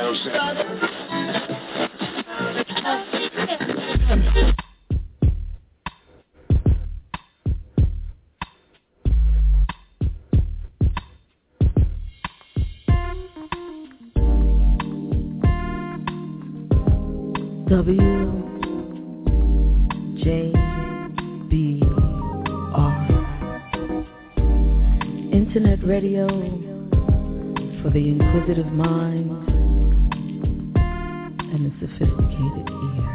Internet radio for the inquisitive mind and the sophisticated ear.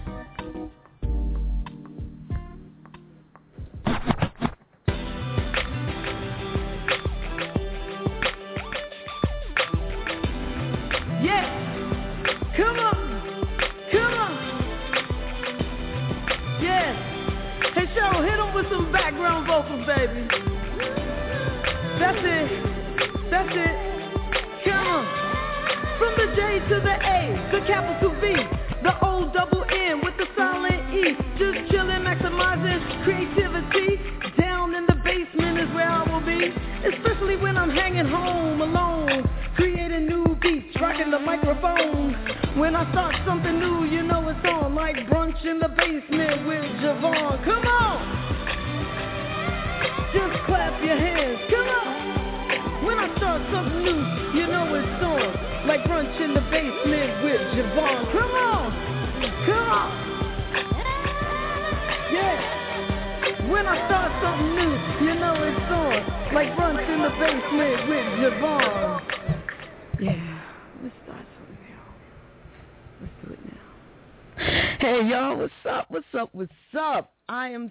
I am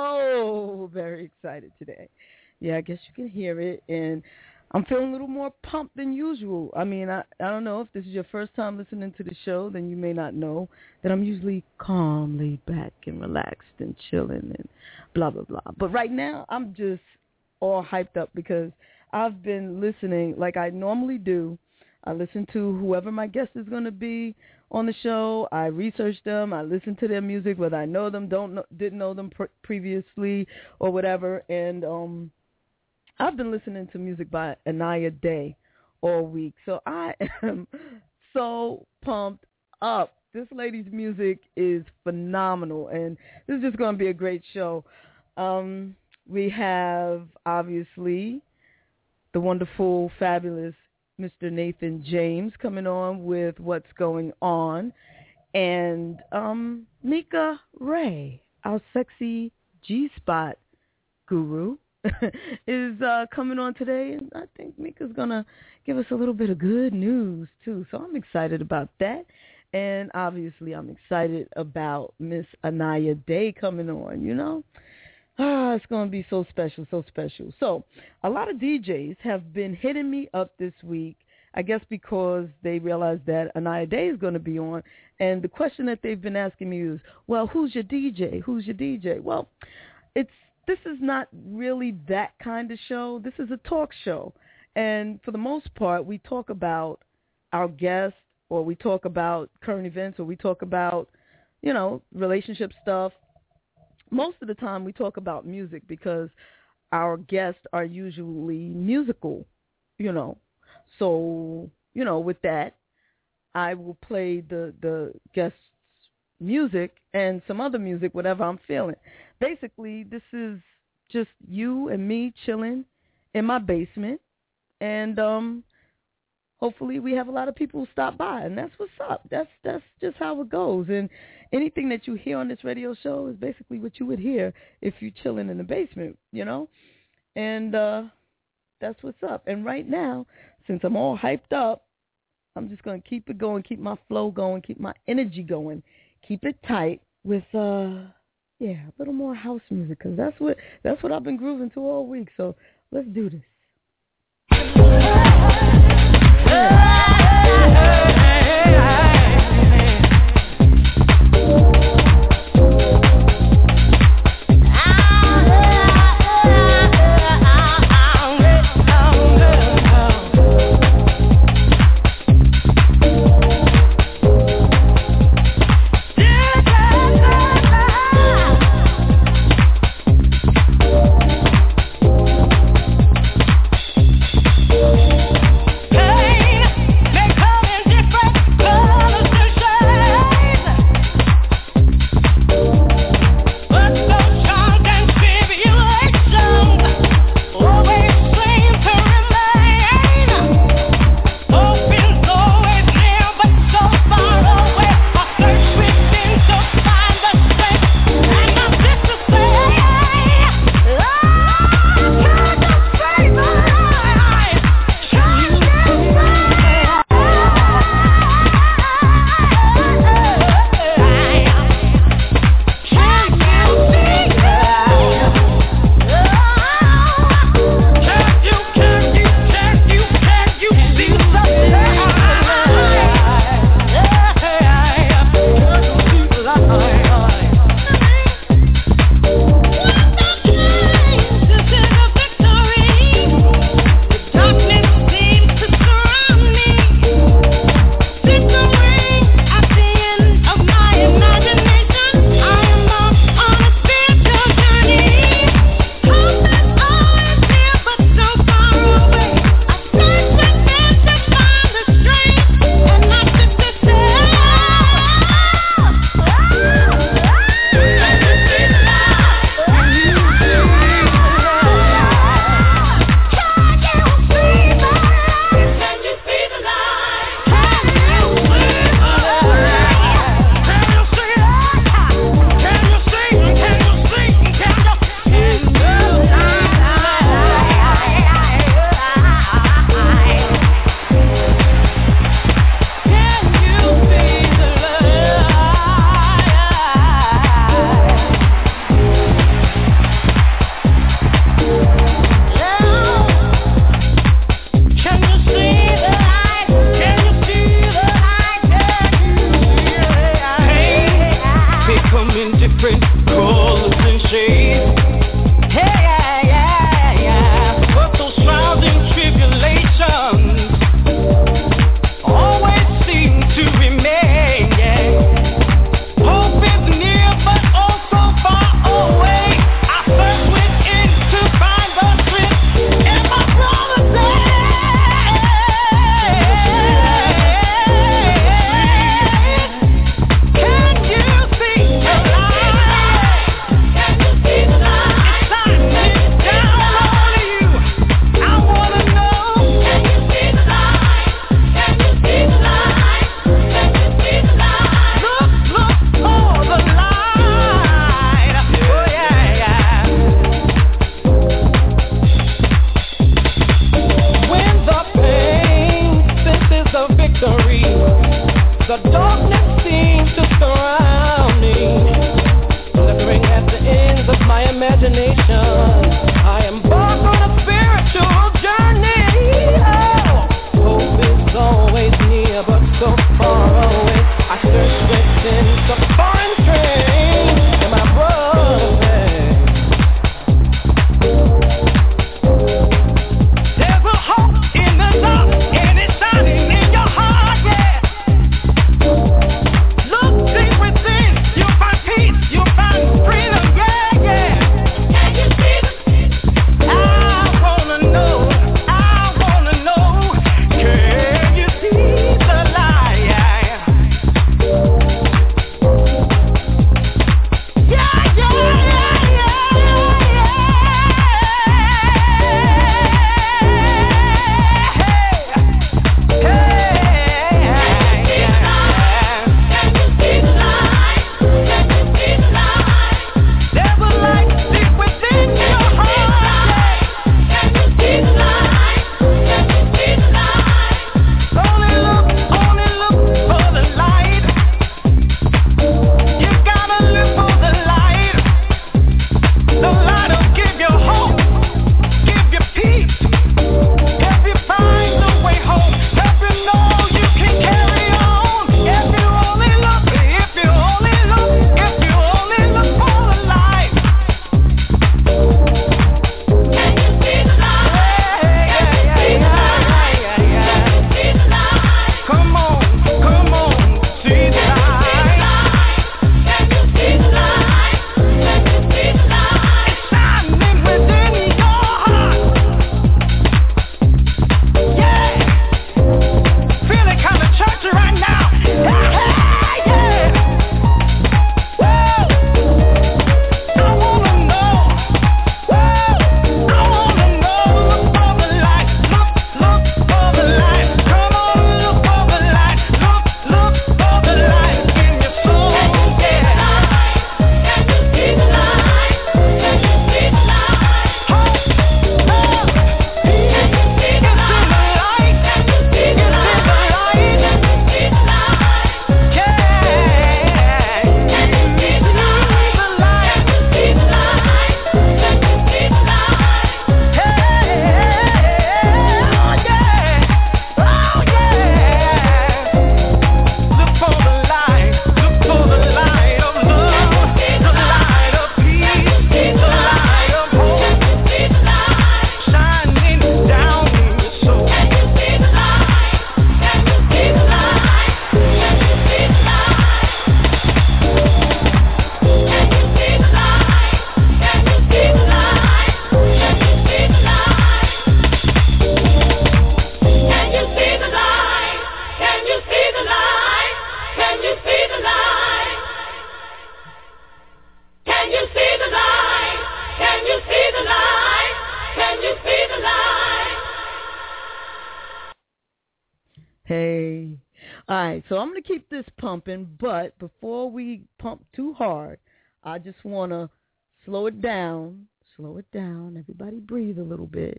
so very excited today. Yeah, I guess you can hear it, and I'm feeling a little more pumped than usual. I mean, I don't know if this is your first time listening to the show, then you may not know that I'm usually calm, laid back, and relaxed and chilling and blah, blah, blah. But right now, I'm just all hyped up because I've been listening like I normally do. I listen to whoever my guest is going to be on the show. I research them. I listen to their music, whether I know them, didn't know them previously or whatever. And I've been listening to music by Anaya Day all week. So I am so pumped up. This lady's music is phenomenal, and this is just going to be a great show. We have, obviously, the wonderful, fabulous Mr. Nathan James coming on with What's Going On. And Mika Ray, our sexy G-Spot guru, is coming on today. And I think Mika's going to give us a little bit of good news, too. So I'm excited about that. And obviously I'm excited about Miss Anaya Day coming on, you know. It's going to be so special, so special. So a lot of DJs have been hitting me up this week, I guess because they realized that Anaya Day is going to be on. And the question that they've been asking me is, well, who's your DJ? Who's your DJ? Well, this is not really that kind of show. This is a talk show. And for the most part, we talk about our guests, or we talk about current events, or we talk about, you know, relationship stuff. Most of the time we talk about music because our guests are usually musical, you know. So, you know, with that, I will play the guest's music and some other music, whatever I'm feeling. Basically, this is just you and me chilling in my basement, and hopefully we have a lot of people stop by, and that's what's up. That's just how it goes. And anything that you hear on this radio show is basically what you would hear if you're chilling in the basement, you know. And that's what's up. And right now, since I'm all hyped up, I'm just going to keep it going, keep my flow going, keep my energy going, keep it tight with, a little more house music, because that's what I've been grooving to all week. So let's do this. The darkness seems to surround me, flickering at the ends of my imagination. I embark on a spiritual journey. Oh, hope is always near, but so far away. I search within some foreign train, and my brother says, there's a hope in the dark, and it's shining in your heart, yeah. Look deep within, you'll find peace, you'll find freedom, yeah, yeah. Can you see the I wanna know, can you see the light? Hey. All right, so I'm going to keep this pumping, but before we pump too hard, I just want to slow it down. Everybody breathe a little bit.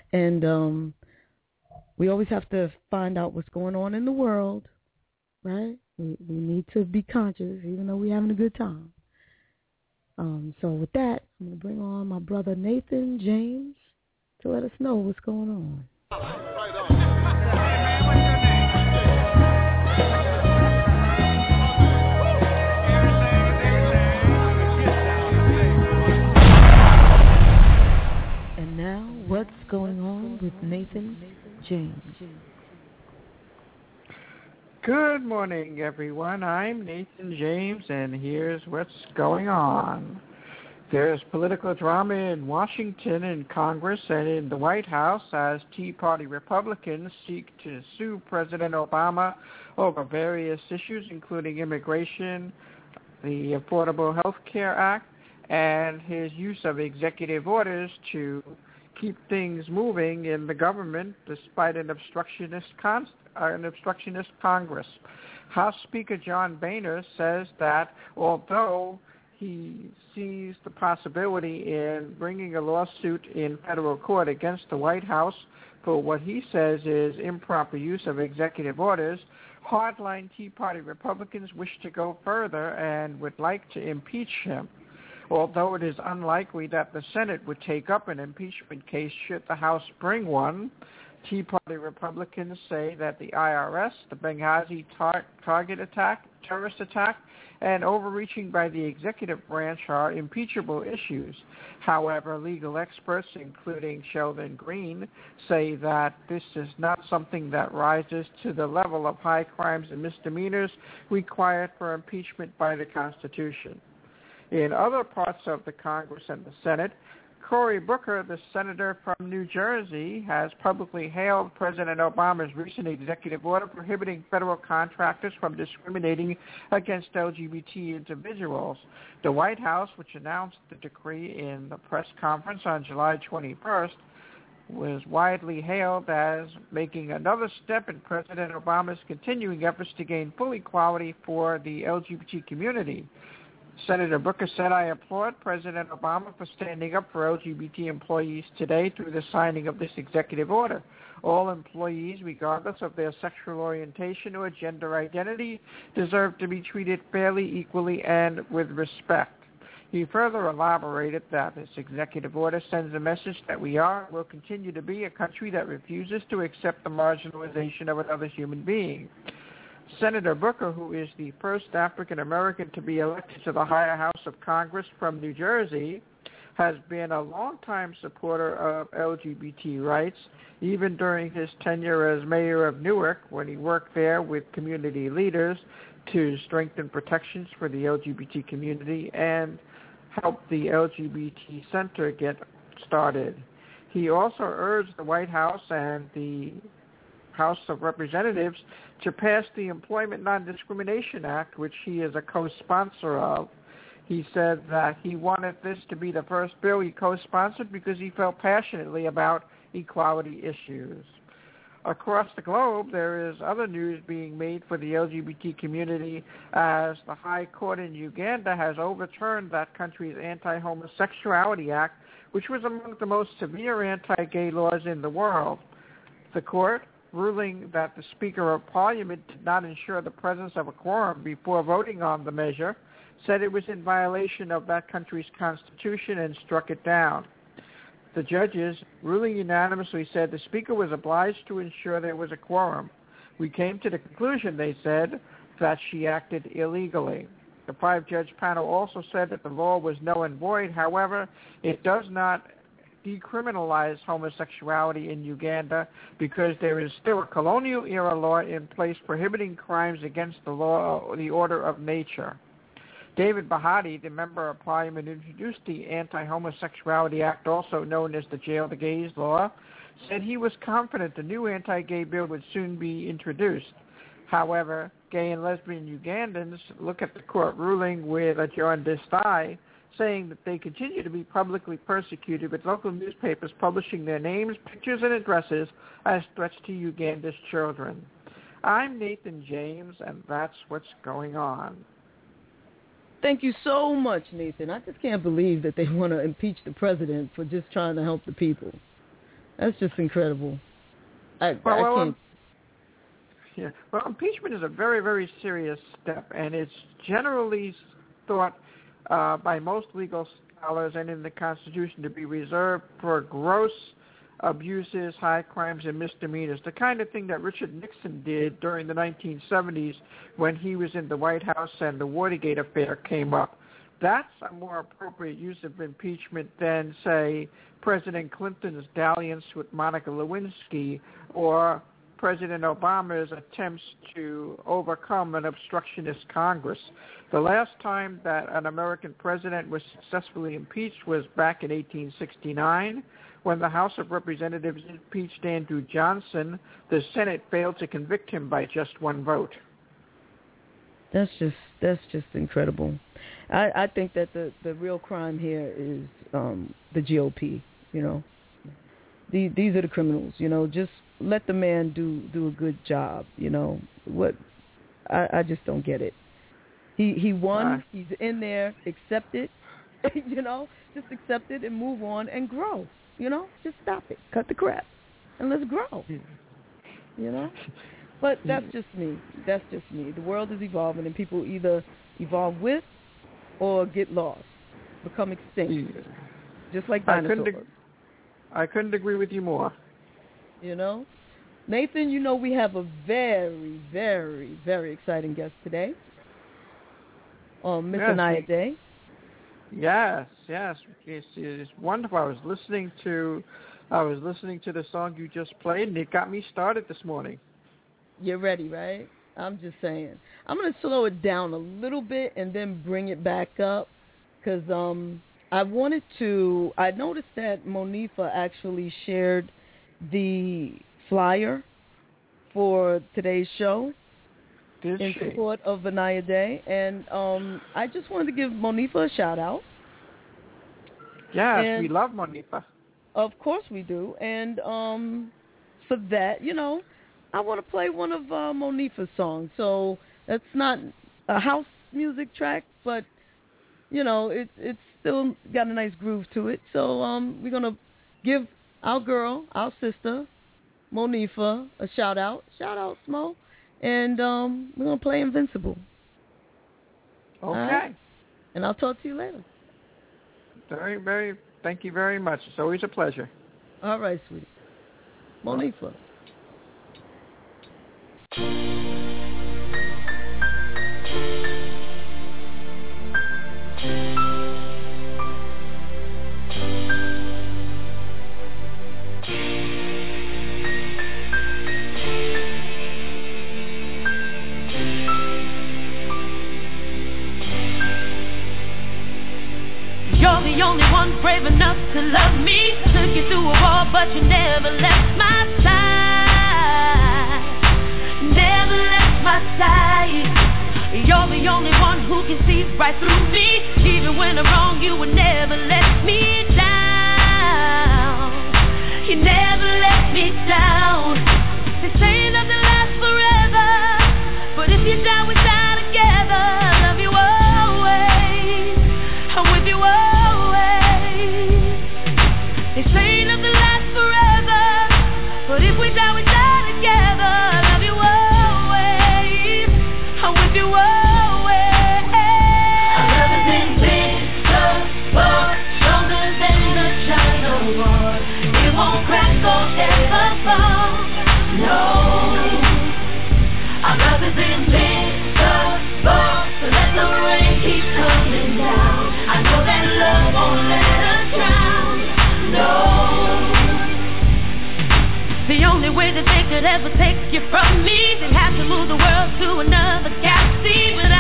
And we always have to find out what's going on in the world, right? We need to be conscious, even though we're having a good time. So with that, I'm going to bring on my brother Nathan James to let us know what's going on. Right on. And now, what's going on with Nathan James? Good morning, everyone. I'm Nathan James, and here's what's going on. There's political drama in Washington, in Congress, and in the White House as Tea Party Republicans seek to sue President Obama over various issues, including immigration, the Affordable Health Care Act, and his use of executive orders to keep things moving in the government despite an obstructionist Congress. House Speaker John Boehner says that although he sees the possibility in bringing a lawsuit in federal court against the White House for what he says is improper use of executive orders. Hardline Tea Party Republicans wish to go further and would like to impeach him. Although it is unlikely that the Senate would take up an impeachment case should the House bring one, Tea Party Republicans say that the IRS, the Benghazi terrorist attack, and overreaching by the executive branch are impeachable issues. However, legal experts, including Sheldon Green, say that this is not something that rises to the level of high crimes and misdemeanors required for impeachment by the Constitution. In other parts of the Congress and the Senate, Cory Booker, the senator from New Jersey, has publicly hailed President Obama's recent executive order prohibiting federal contractors from discriminating against LGBT individuals. The White House, which announced the decree in the press conference on July 21st, was widely hailed as making another step in President Obama's continuing efforts to gain full equality for the LGBT community. Senator Booker said, "I applaud President Obama for standing up for LGBT employees today through the signing of this executive order. All employees, regardless of their sexual orientation or gender identity, deserve to be treated fairly, equally, and with respect." He further elaborated that this executive order sends a message that we are and will continue to be a country that refuses to accept the marginalization of another human being. Senator Booker, who is the first African-American to be elected to the higher house of Congress from New Jersey, has been a longtime supporter of LGBT rights, even during his tenure as mayor of Newark, when he worked there with community leaders to strengthen protections for the LGBT community and help the LGBT Center get started. He also urged the White House and the House of Representatives to pass the Employment Non-Discrimination Act, which he is a co-sponsor of. He said that he wanted this to be the first bill he co-sponsored because he felt passionately about equality issues. Across the globe, there is other news being made for the LGBT community as the High Court in Uganda has overturned that country's Anti-Homosexuality Act, which was among the most severe anti-gay laws in the world. The court, ruling that the Speaker of Parliament did not ensure the presence of a quorum before voting on the measure, said it was in violation of that country's constitution and struck it down. The judges, ruling unanimously, said the Speaker was obliged to ensure there was a quorum. We came to the conclusion, they said, that she acted illegally. The 5-judge panel also said that the law was null and void. However, it does not decriminalize homosexuality in Uganda because there is still a colonial-era law in place prohibiting crimes against the order of nature. David Bahati, the member of Parliament who introduced the Anti-Homosexuality Act, also known as the Jail the Gays law, said he was confident the new anti-gay bill would soon be introduced. However, gay and lesbian Ugandans look at the court ruling with a jaundiced eye, saying that they continue to be publicly persecuted, with local newspapers publishing their names, pictures, and addresses as threats to Uganda's children. I'm Nathan James, and that's what's going on. Thank you so much, Nathan. I just can't believe that they want to impeach the president for just trying to help the people. That's just incredible. I can't. Well, impeachment is a very, very serious step, and it's generally thought by most legal scholars and in the Constitution to be reserved for gross abuses, high crimes, and misdemeanors, the kind of thing that Richard Nixon did during the 1970s when he was in the White House and the Watergate affair came up. That's a more appropriate use of impeachment than, say, President Clinton's dalliance with Monica Lewinsky or President Obama's attempts to overcome an obstructionist Congress. The last time that an American president was successfully impeached was back in 1869 when the House of Representatives impeached Andrew Johnson. The Senate failed to convict him by just one vote. That's just incredible. I think that the real crime here is the GOP. You know, these are the criminals. You know, just let the man do a good job. You know what? I just don't get it. He won. He's in there. Accept it. Just accept it and move on and grow. Just stop it. Cut the crap and let's grow. But that's just me. That's just me. The world is evolving, and people either evolve with or get lost, become extinct, just like dinosaurs. I couldn't agree with you more. Nathan, we have a very, very, very exciting guest today on Miss Anaya Day. Yes. It's wonderful. I was listening to the song you just played, and it got me started this morning. You're ready, right? I'm just saying. I'm going to slow it down a little bit and then bring it back up because I noticed that Monifa actually shared the flyer for today's show in support of Anaya Day, and I just wanted to give Monifa a shout-out. Yes, we love Monifa. Of course we do, and for that, I want to play one of Monifa's songs. So that's not a house music track, but it's still got a nice groove to it. So we're gonna give our girl, our sister, Monifa, a shout out. Shout out, Smo, and we're gonna play Invincible. Okay. Right? And I'll talk to you later. Very, very. Thank you very much. It's always a pleasure. All right, sweetie. Monifa. You're the only one brave enough to love me. Took you through a war, but you never left my side. Never left my side. You're the only one who can see right through me. Even when I'm wrong, you would never let me down. You never let me down. They say nothing lasts forever, but if you die, we die together. I love you always. I'm with you always. They say nothing lasts forever, but if we die, we die together. I love you always. I'm with you always. Our love is invincible, stronger than the China war. It won't crack or ever fall. No, our love is invincible, so let the rain keep coming down. I know that love won't let us drown. No, the only way that they could ever take you from me, they'd have to move the world to another galaxy. But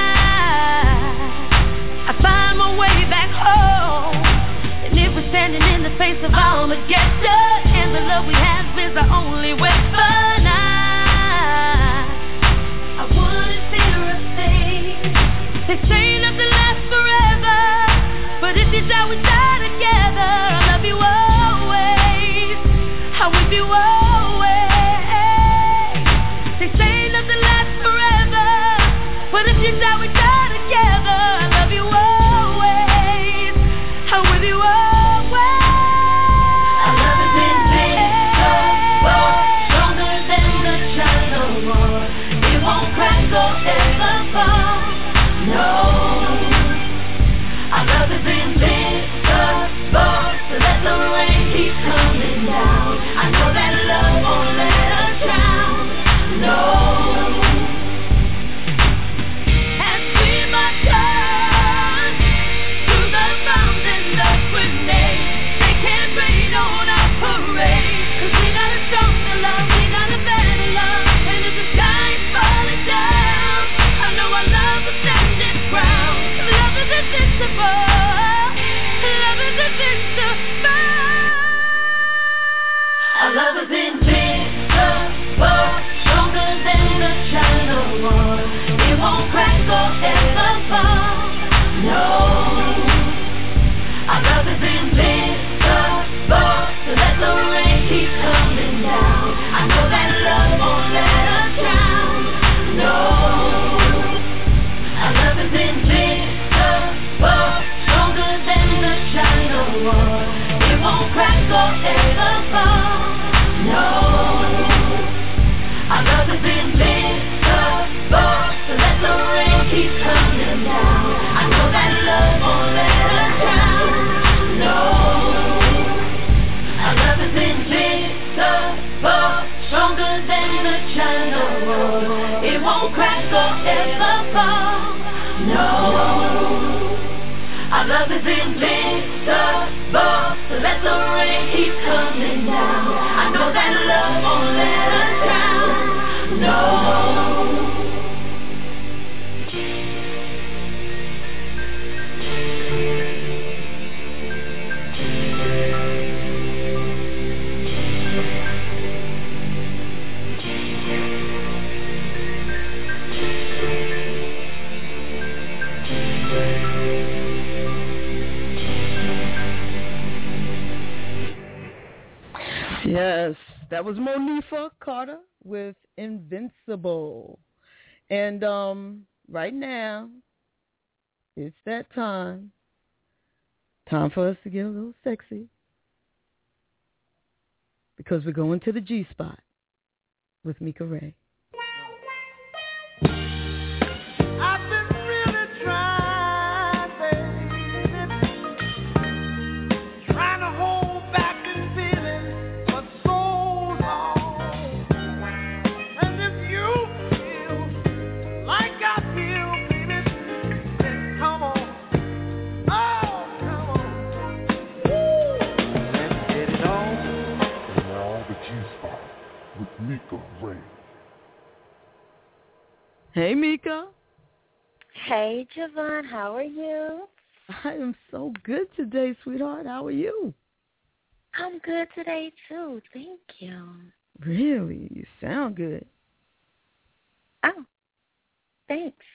I find my way back home. And if we're standing in the face of Armageddon, and the love we have is the only weapon, I wouldn't fear a thing. They say nothing lasts forever, but if you die, we die together. I love you always. I'm with you always. They say nothing lasts forever, but if you die, we die together. I love you always. I'm with you always. Our love is invincible, stronger than the China war. It won't crack or ever fall. No, our love is invincible, so let the rain keep coming down. I know that love won't let us drown. No, as won't crack or ever fall. No, our love is invincible, so let the rain keep coming down. I know that love won't let us down. No. Yes, that was Monifa Carter with Invincible. And right now, it's that time. Time for us to get a little sexy. Because we're going to the G-Spot with Mika Ray. Mika Ray. Hey, Mika. Hey, Javon. How are you? I am so good today, sweetheart. How are you? I'm good today, too. Thank you. Really? You sound good. Oh, thanks.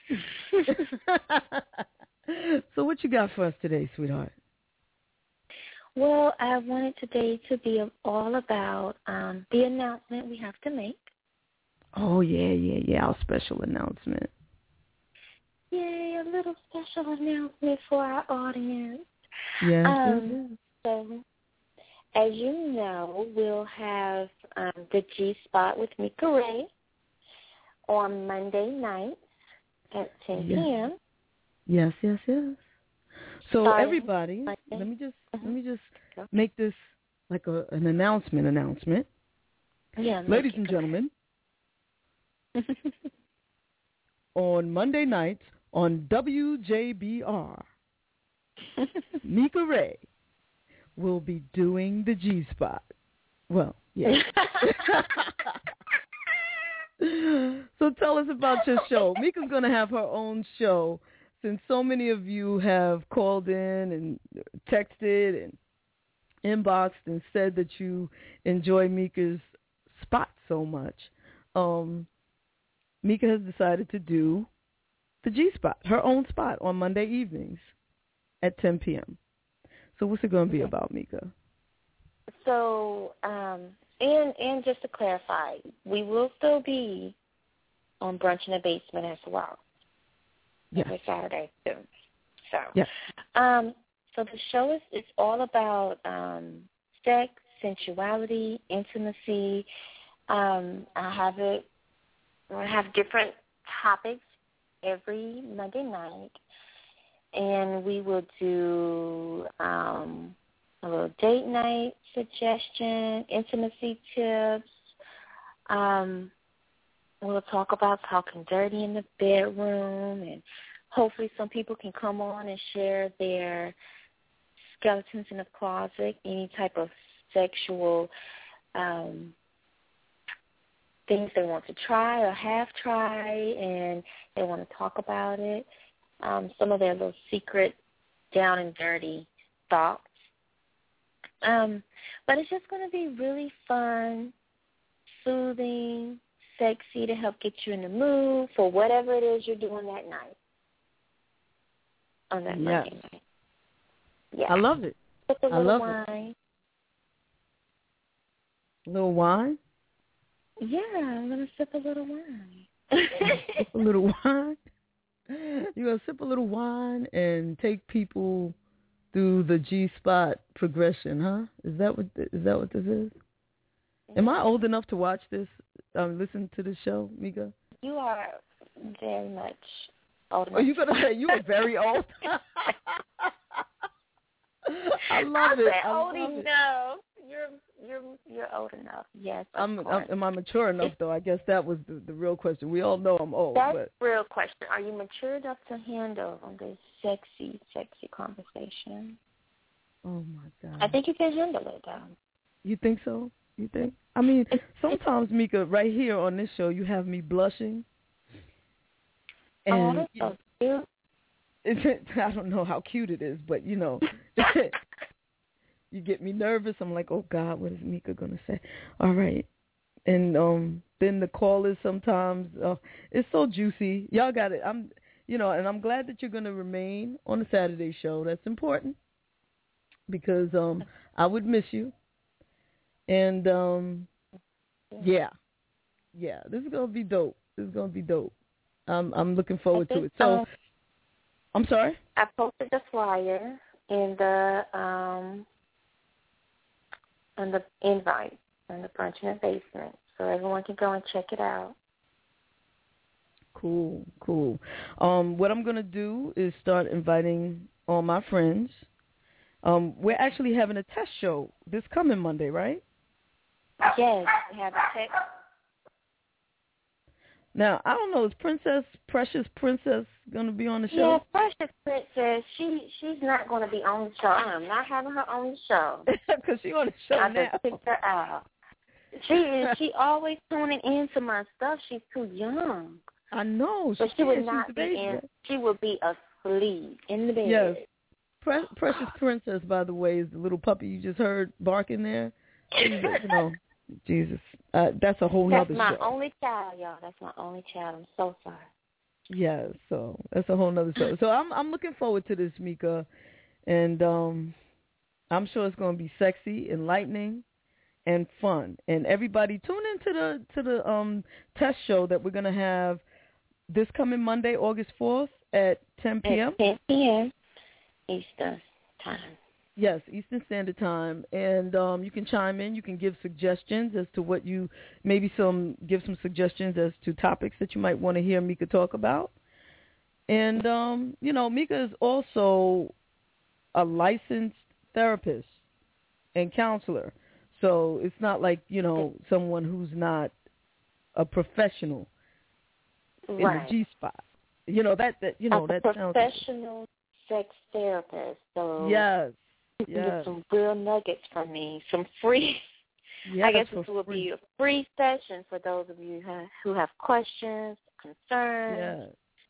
So what you got for us today, sweetheart? Well, I wanted today to be all about the announcement we have to make. Oh, yeah, our special announcement. Yay, a little special announcement for our audience. Yes. So, as you know, we'll have the G-Spot with Mika Ray on Monday nights at 10 p.m. Yes. So Starting everybody, Monday. let me just make this like an announcement. Yeah, ladies and gentlemen, on Monday nights on WJBR, Mika Ray will be doing the G-Spot. Well, yeah. So tell us about your show. Mika's going to have her own show. Since so many of you have called in and texted and inboxed and said that you enjoy Mika's spot so much, Mika has decided to do the G-Spot, her own spot, on Monday evenings at 10 p.m. So what's it going to be about, Mika? So, and just to clarify, we will still be on Brunch in the Basement as well. Yes. Every Saturday too. So, yes. So the show is all about sex, sensuality, intimacy. I have different topics every Monday night, and we will do a little date night suggestion, intimacy tips. We'll talk about talking dirty in the bedroom, and hopefully some people can come on and share their skeletons in the closet, any type of sexual things they want to try or have tried, and they want to talk about it. Some of their little secret down and dirty thoughts. But it's just going to be really fun, soothing, sexy, to help get you in the mood for whatever it is you're doing that night. On that Monday night. Yeah. I love it. Sip a little wine. It. A little wine? Yeah, I'm going to sip a little wine. Sip a little wine? You're going to sip a little wine and take people through the G-Spot progression, huh? Is that what this is? Am I old enough to watch this, listen to this show, Mika? You are very much old enough. Are you going to say you are very old? I love it. I said old enough. you're old enough. Yes, am I mature enough though? I guess that was the real question. We all know I'm old. That's but the real question. Are you mature enough to handle this sexy conversation? Oh my God. I think you can handle it though. You think so? You think? I mean, sometimes, Mika, right here on this show, you have me blushing. And that's so cute. I don't know how cute it is, but, you get me nervous. I'm like, oh, God, what is Mika going to say? All right. And then the callers sometimes, it's so juicy. Y'all got it. And I'm glad that you're going to remain on the Saturday show. That's important because I would miss you. And, yeah, this is going to be dope. I'm looking forward to it. So, I'm sorry? I posted the flyer in the invite in the Brunch in the Basement, so everyone can go and check it out. Cool. What I'm going to do is start inviting all my friends. We're actually having a test show this coming Monday, right? Yes, we have a test. Now, I don't know, is Precious Princess going to be on the show? Yeah, Precious Princess, she's not going to be on the show. I'm not having her on the show. Because she's on the show now. I just picked her out. She always tuning into my stuff. She's too young. I know. But she would not be in. She would be asleep in the bed. Yes. Precious Princess, by the way, is the little puppy you just heard barking there. Jesus. That's a whole nother show. That's my only child, y'all. That's my only child. I'm so sorry. Yeah, so that's a whole nother show. So I'm looking forward to this, Mika. And I'm sure it's going to be sexy, enlightening, and fun. And everybody tune into the test show that we're going to have this coming Monday, August 4th at 10 p.m. At 10 p.m. Eastern Time. Yes, Eastern Standard Time. And you can chime in. You can give suggestions as to what you, give some suggestions as to topics that you might want to hear Mika talk about. And, Mika is also a licensed therapist and counselor. So it's not like, someone who's not a professional in the G-spot. That sounds professional sex therapist. So yes. You can get some real nuggets from me, some free. Yes, I guess this will be a free session for those of you who have questions, concerns.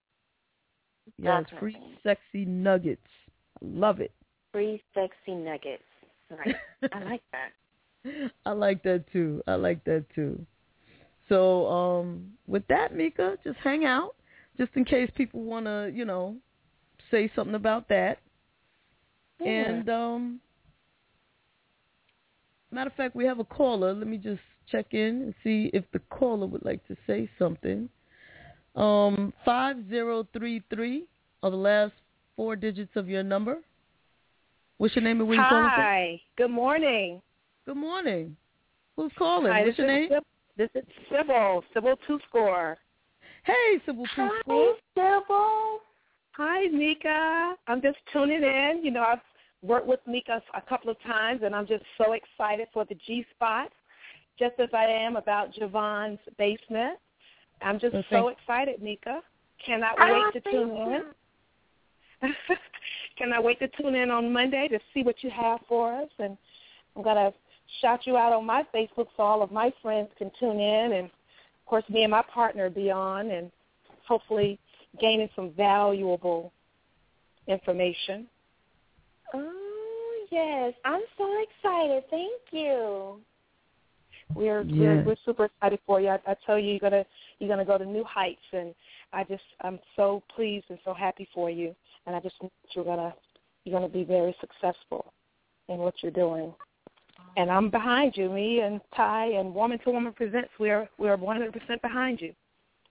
Yes, free sexy nuggets. I love it. Free sexy nuggets. Right. I like that. I like that too. So with that, Mika, just hang out, just in case people want to, say something about that. Yeah. And matter of fact, we have a caller. Let me just check in and see if the caller would like to say something. 5033 are the last 4 digits of your number. What's your name and where you calling from? Hi. Good morning. Good morning. Who's calling? Hi, what's your name? This is Sybil. Sybil Two-Score. Hey, Sybil Two-Score. Hi, Sybil. Hi, Mika. I'm just tuning in. I've worked with Mika a couple of times, and I'm just so excited for the G-Spot, just as I am about Javon's basement. I'm just so excited, Mika. Cannot wait to tune in. Cannot wait to tune in on Monday to see what you have for us. And I'm going to shout you out on my Facebook so all of my friends can tune in. And, of course, me and my partner will be on and hopefully gaining some valuable information. Oh, yes. I'm so excited. Thank you. We're super excited for you. I tell you, you're gonna go to new heights, and I'm so pleased and so happy for you. And I just know that you're gonna be very successful in what you're doing. And I'm behind you. Me and Ty and Woman to Woman Presents, we're 100% behind you.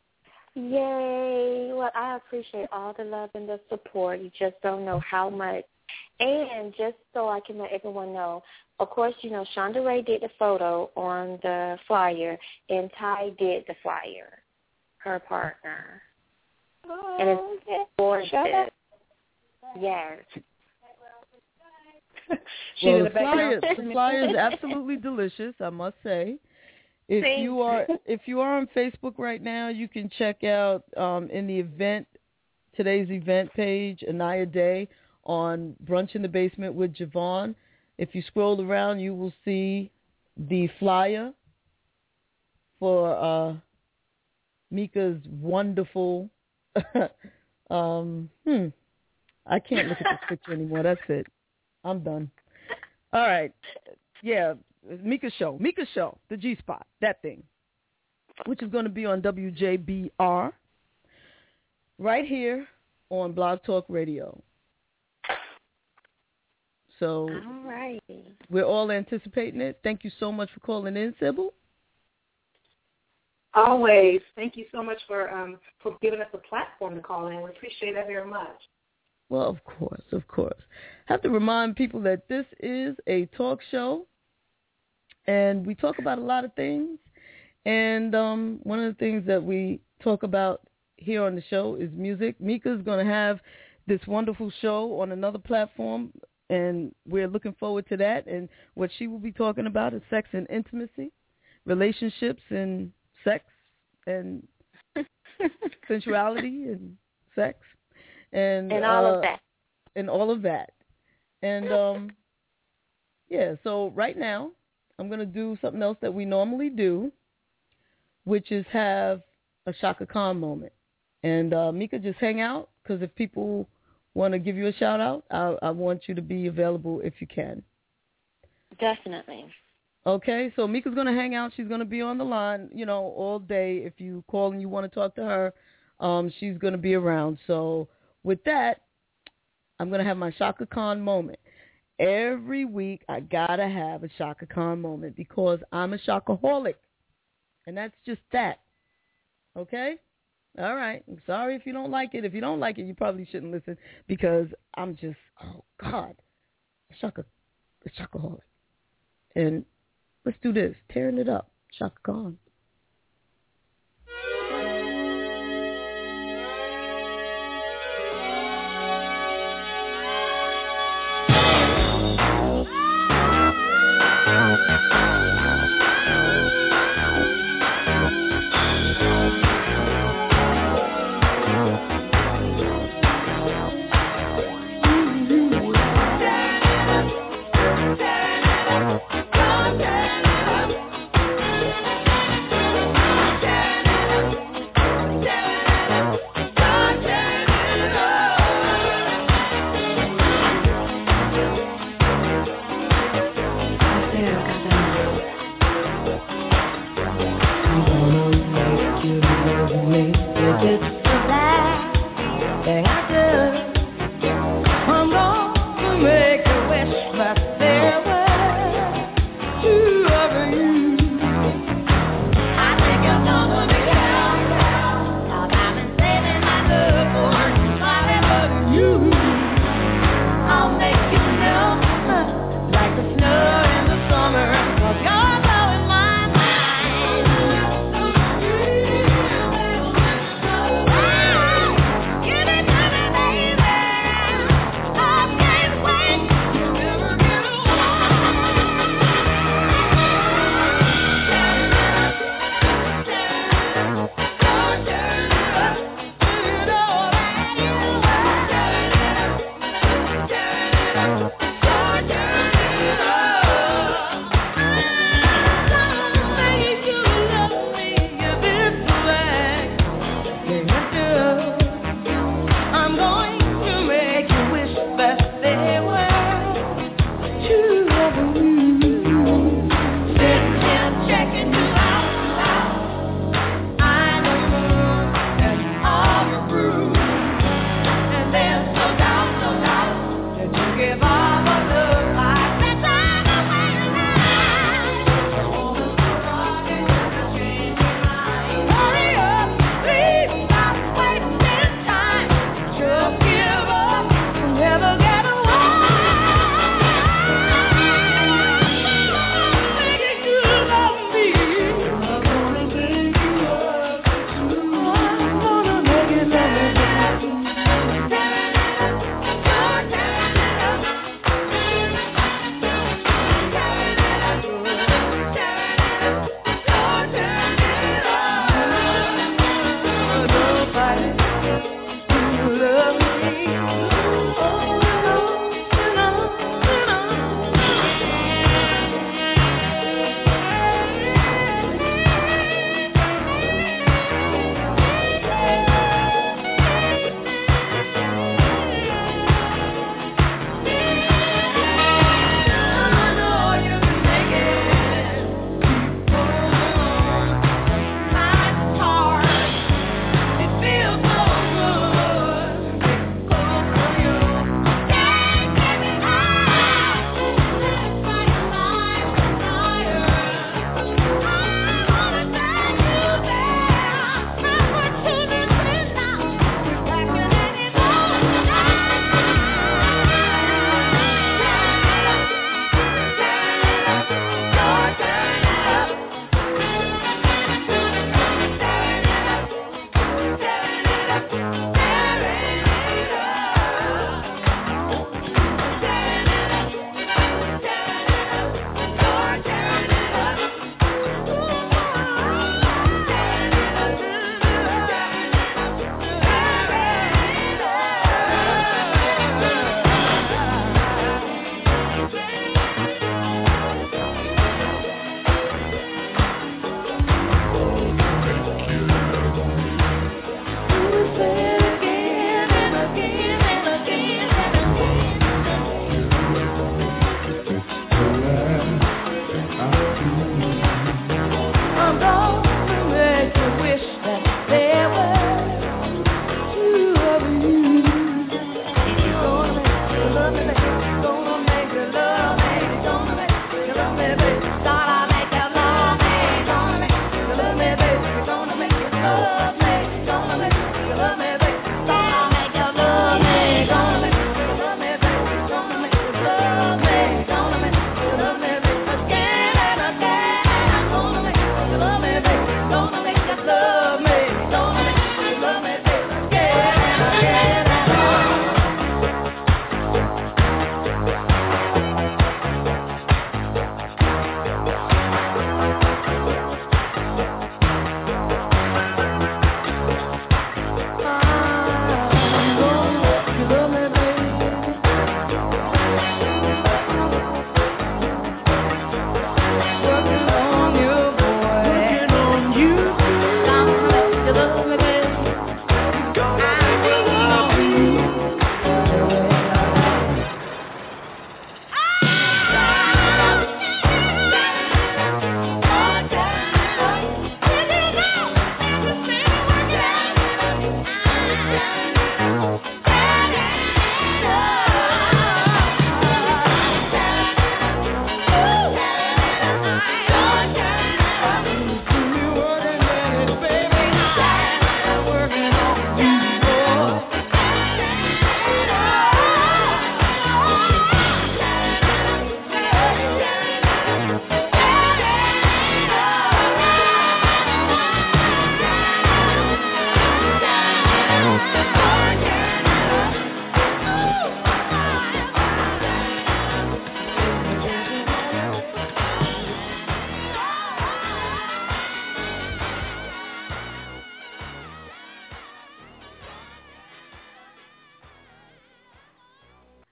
Yay! Well, I appreciate all the love and the support. You just don't know how much. And just so I can let everyone know, of course, Shonda Ray did the photo on the flyer, and Ty did the flyer, her partner. Oh, and it's gorgeous. Yes. Well, the flyer is absolutely delicious, I must say. If you are on Facebook right now, you can check out in the event, today's event page, Anaya Day on Brunch in the Basement with Javon. If you scroll around, you will see the flyer for Mika's wonderful. I can't look at this picture anymore. That's it. I'm done. All right. Yeah, Mika's show, the G-Spot, that thing, which is going to be on WJBR right here on Blog Talk Radio. So all right. We're all anticipating it. Thank you so much for calling in, Sybil. Always. Thank you so much for giving us a platform to call in. We appreciate that very much. Well, of course. I have to remind people that this is a talk show, and we talk about a lot of things. And one of the things that we talk about here on the show is music. Mika's going to have this wonderful show on another platform, and we're looking forward to that. And what she will be talking about is sex and intimacy, relationships and sex and sensuality and sex. And all of that. And all of that. And, yeah, so right now I'm going to do something else that we normally do, which is have a Chaka Khan moment. And Mika, just hang out, because if people want to give you a shout-out, I want you to be available if you can. Definitely. Okay, so Mika's going to hang out. She's going to be on the line, all day. If you call and you want to talk to her, she's going to be around. So with that, I'm going to have my Chaka Khan moment. Every week, I got to have a Chaka Khan moment because I'm a Shakaholic. And that's just that. Okay? All right. I'm sorry if you don't like it. If you don't like it, you probably shouldn't listen because I'm just, oh, God, a Shakaholic. And let's do this. Tearing it up. Chaka Khan.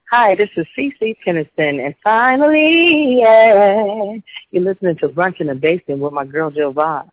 Hi, this is CeCe Tennyson, and finally, yeah, you're listening to Brunch in the Basement with my girl JoVon.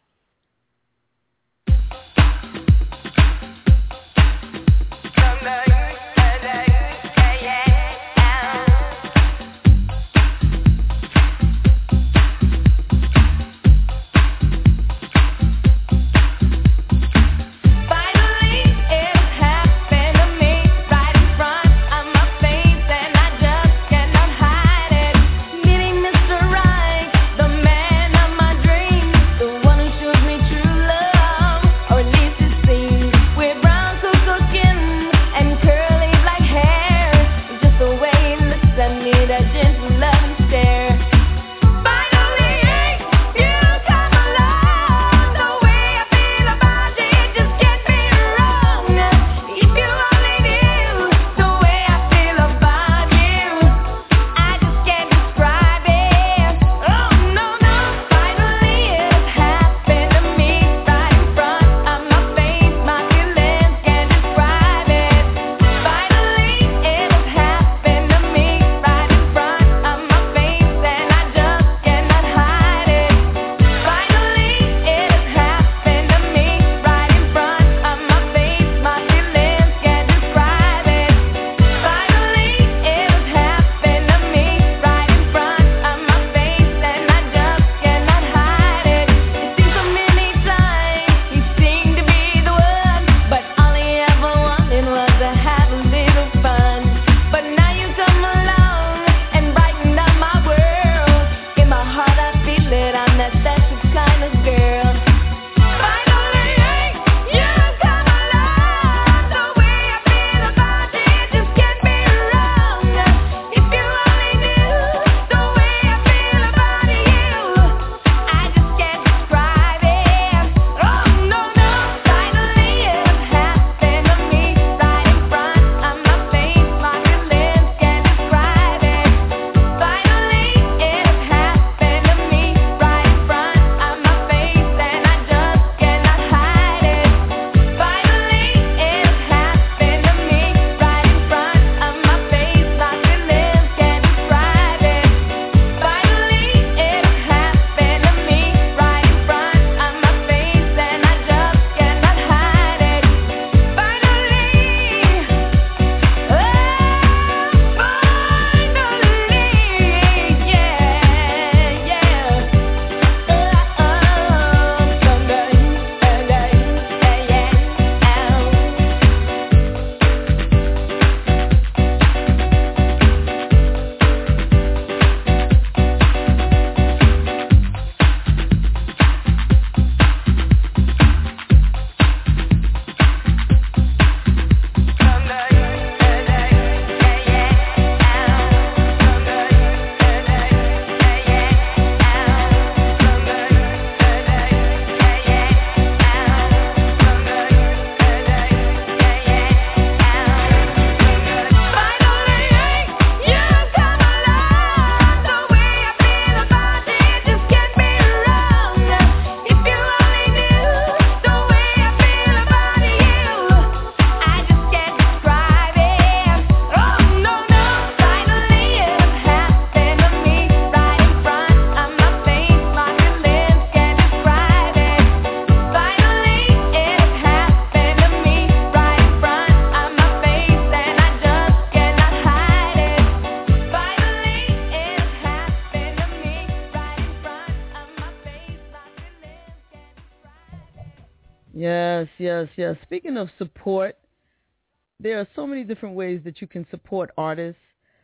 Yes. Speaking of support, there are so many different ways that you can support artists.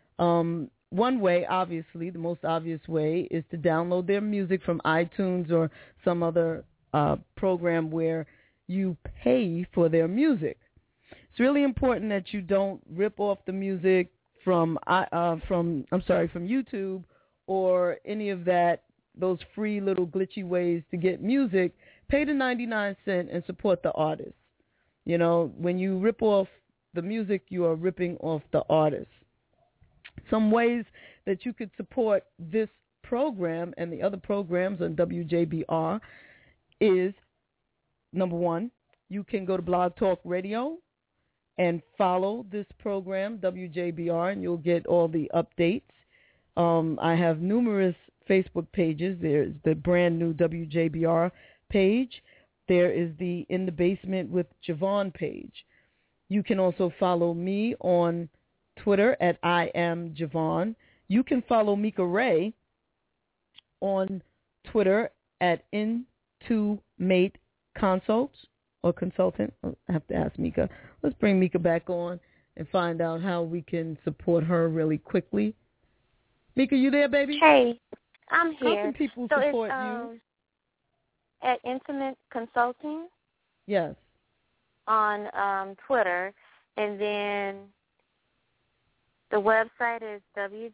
One way, obviously, the most obvious way, is to download their music from iTunes or some other program where you pay for their music. It's really important that you don't rip off the music from YouTube or any of those free little glitchy ways to get music. Pay the 99 cents and support the artist. You know, when you rip off the music, you are ripping off the artist. Some ways that you could support this program and the other programs on WJBR is, number one, you can go to Blog Talk Radio and follow this program, WJBR, and you'll get all the updates. I have numerous Facebook pages. There's the brand new WJBR page. There is the In the Basement with Javon page. You can also follow me on Twitter at I am Javon. You can follow Mika Ray on Twitter at In2Mate Consults or Consultant. I have to ask Mika. Let's bring Mika back on and find out how we can support her really quickly. Mika, you there, baby? Hey, I'm here. How can people support you? At Intimate Consulting? Yes. On Twitter. And then the website is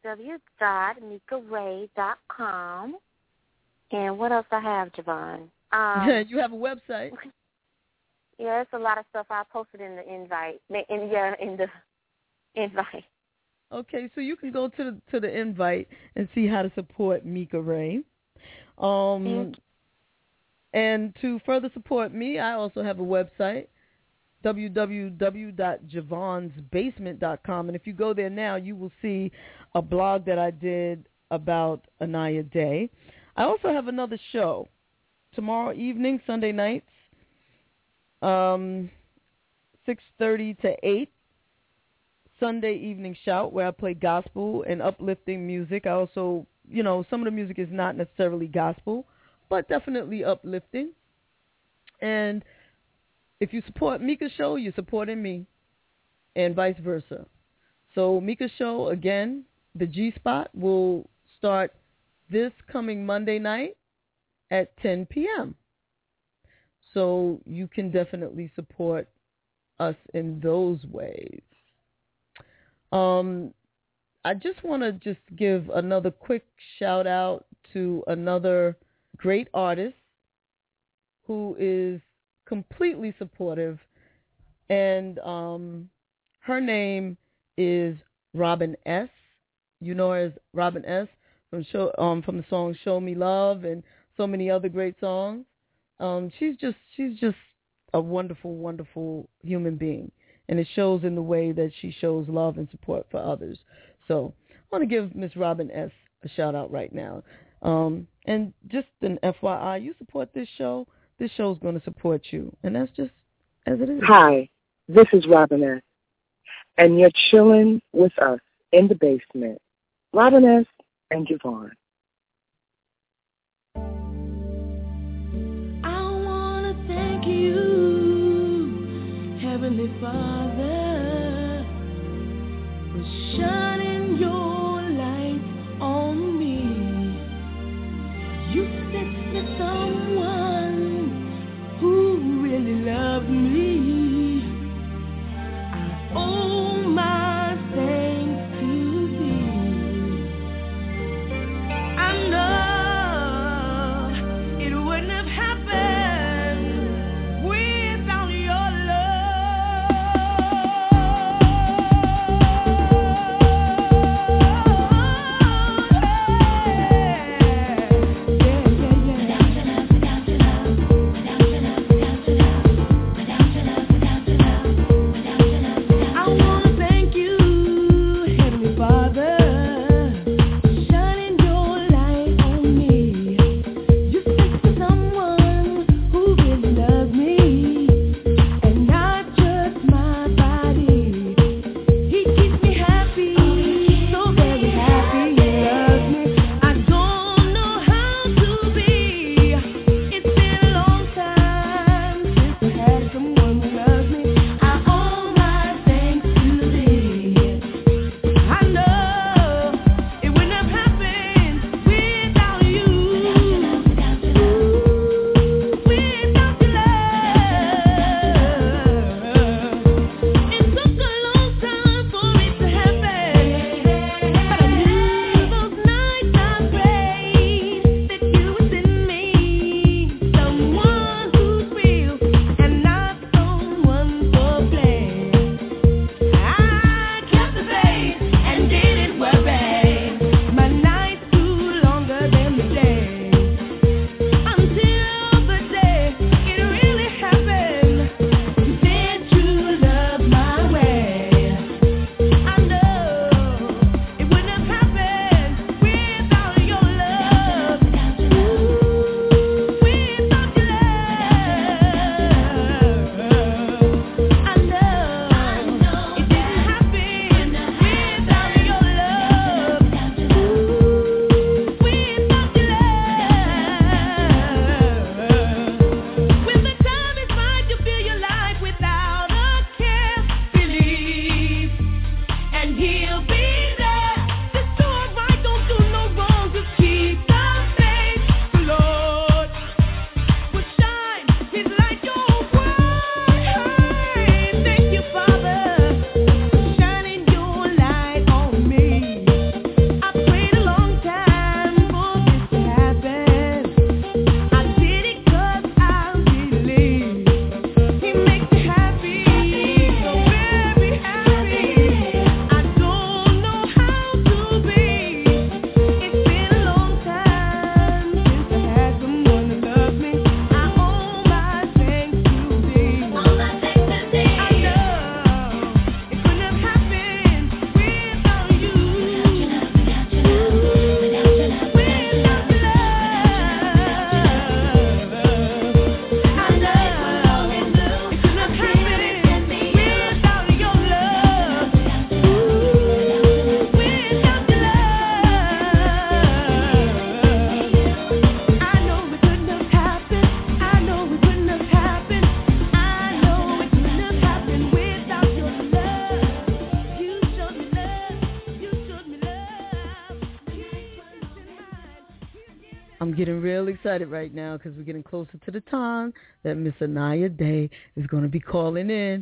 www.mikaray.com. And what else I have, Javon? You have a website? Yeah, it's a lot of stuff I posted in the invite. In the invite. Okay, so you can go to the invite and see how to support Mika Ray. And to further support me, I also have a website, www.javonsbasement.com. And if you go there now, you will see a blog that I did about Anaya Day. I also have another show tomorrow evening, Sunday nights, 6:30 to 8. Sunday Evening Shout, where I play gospel and uplifting music. I also, some of the music is not necessarily gospel, but definitely uplifting. And if you support Mika's show, you're supporting me, and vice versa. So Mika's show, again, the G-Spot, will start this coming Monday night at 10 p.m. So you can definitely support us in those ways. I just want to give another quick shout out to another great artist who is completely supportive, and her name is Robin S. You know her as Robin S. from the song "Show Me Love" and so many other great songs. She's just a wonderful, wonderful human being. And it shows in the way that she shows love and support for others. So I want to give Miss Robin S. a shout-out right now. And just an FYI, you support this show is going to support you. And that's just as it is. Hi, this is Robin S. And you're chilling with us in the basement. Robin S. and Javon. I want to thank you, Heavenly Father, for shining your light on me. You sent me someone who really loved me. I owe my thanks to thee. I know it wouldn't have happened without your love. I'm getting real excited right now because we're getting closer to the time that Miss Anaya Day is going to be calling in.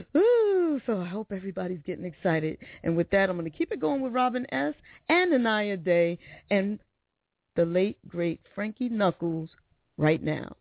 Ooh, so I hope everybody's getting excited. And with that, I'm going to keep it going with Robin S. and Anaya Day and the late, great Frankie Knuckles right now.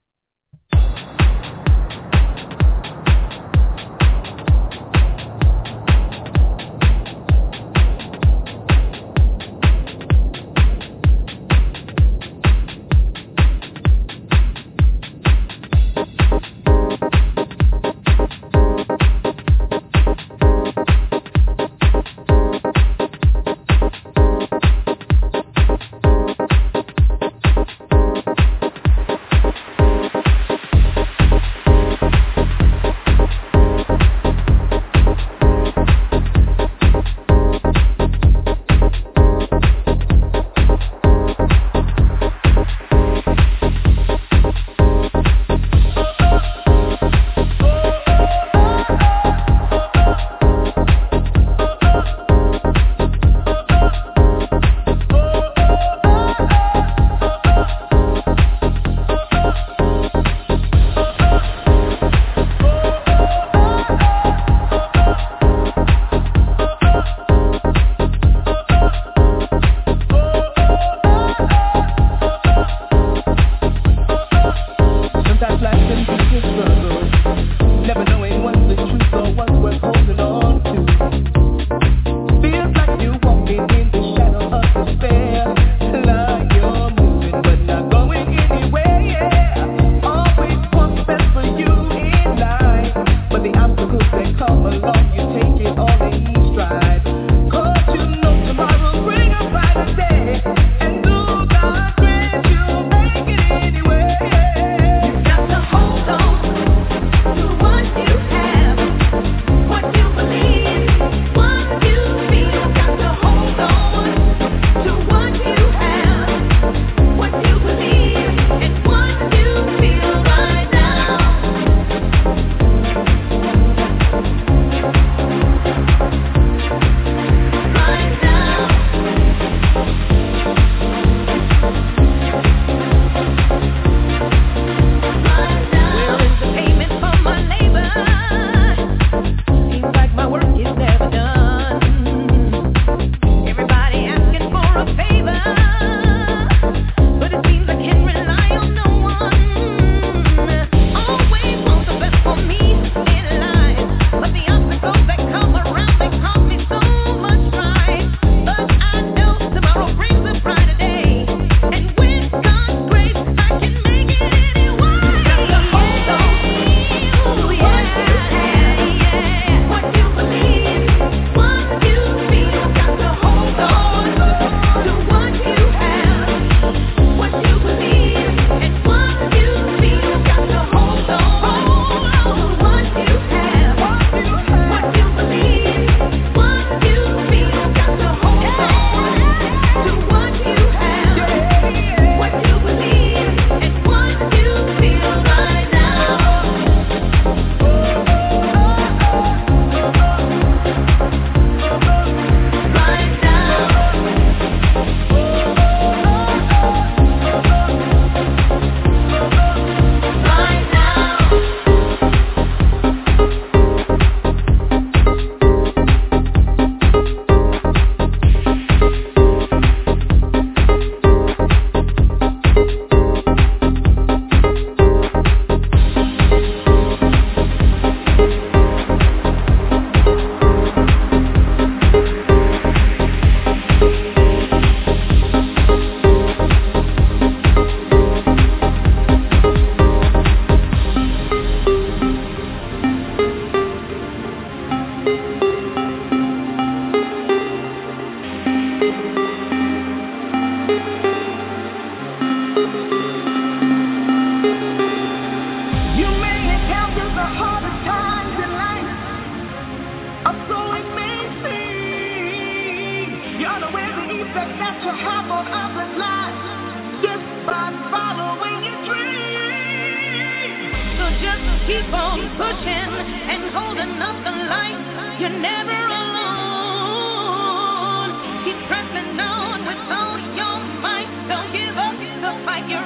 Fight your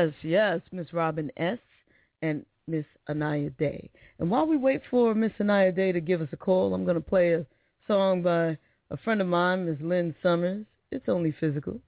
Yes, Miss Robin S. and Miss Anaya Day. And while we wait for Miss Anaya Day to give us a call, I'm going to play a song by a friend of mine, Miss Lynn Summers. It's Only Physical.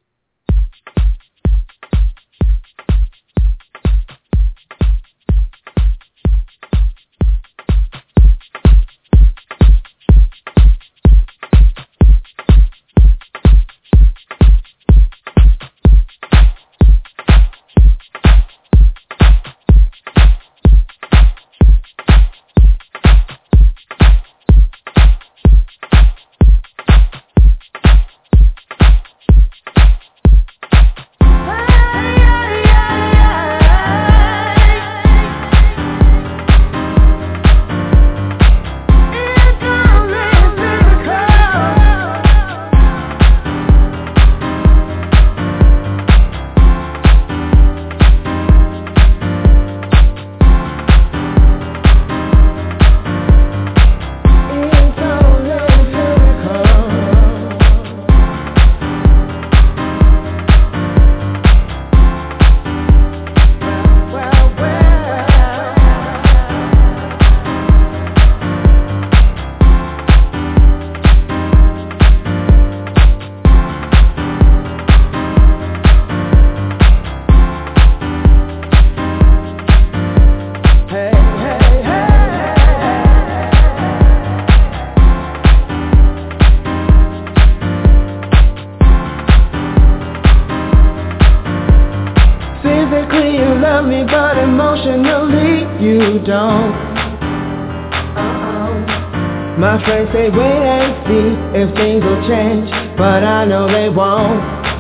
My friends say wait and see if things will change, but I know they won't.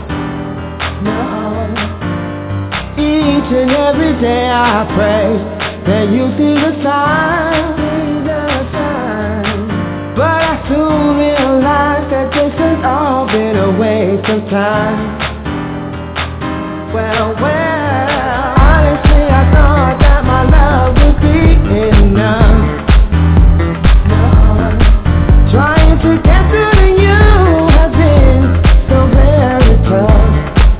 No. Each and every day I pray that you see the sign. But I soon realize that this has all been a waste of time. Well, honestly I thought that my love would be enough. Trying to get through to you has been so very tough.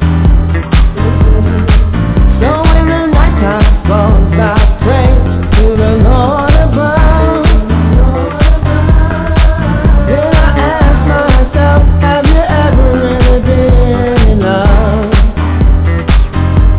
So when the nighttime falls, I pray to the Lord above. Then I ask myself, have you ever really been in love?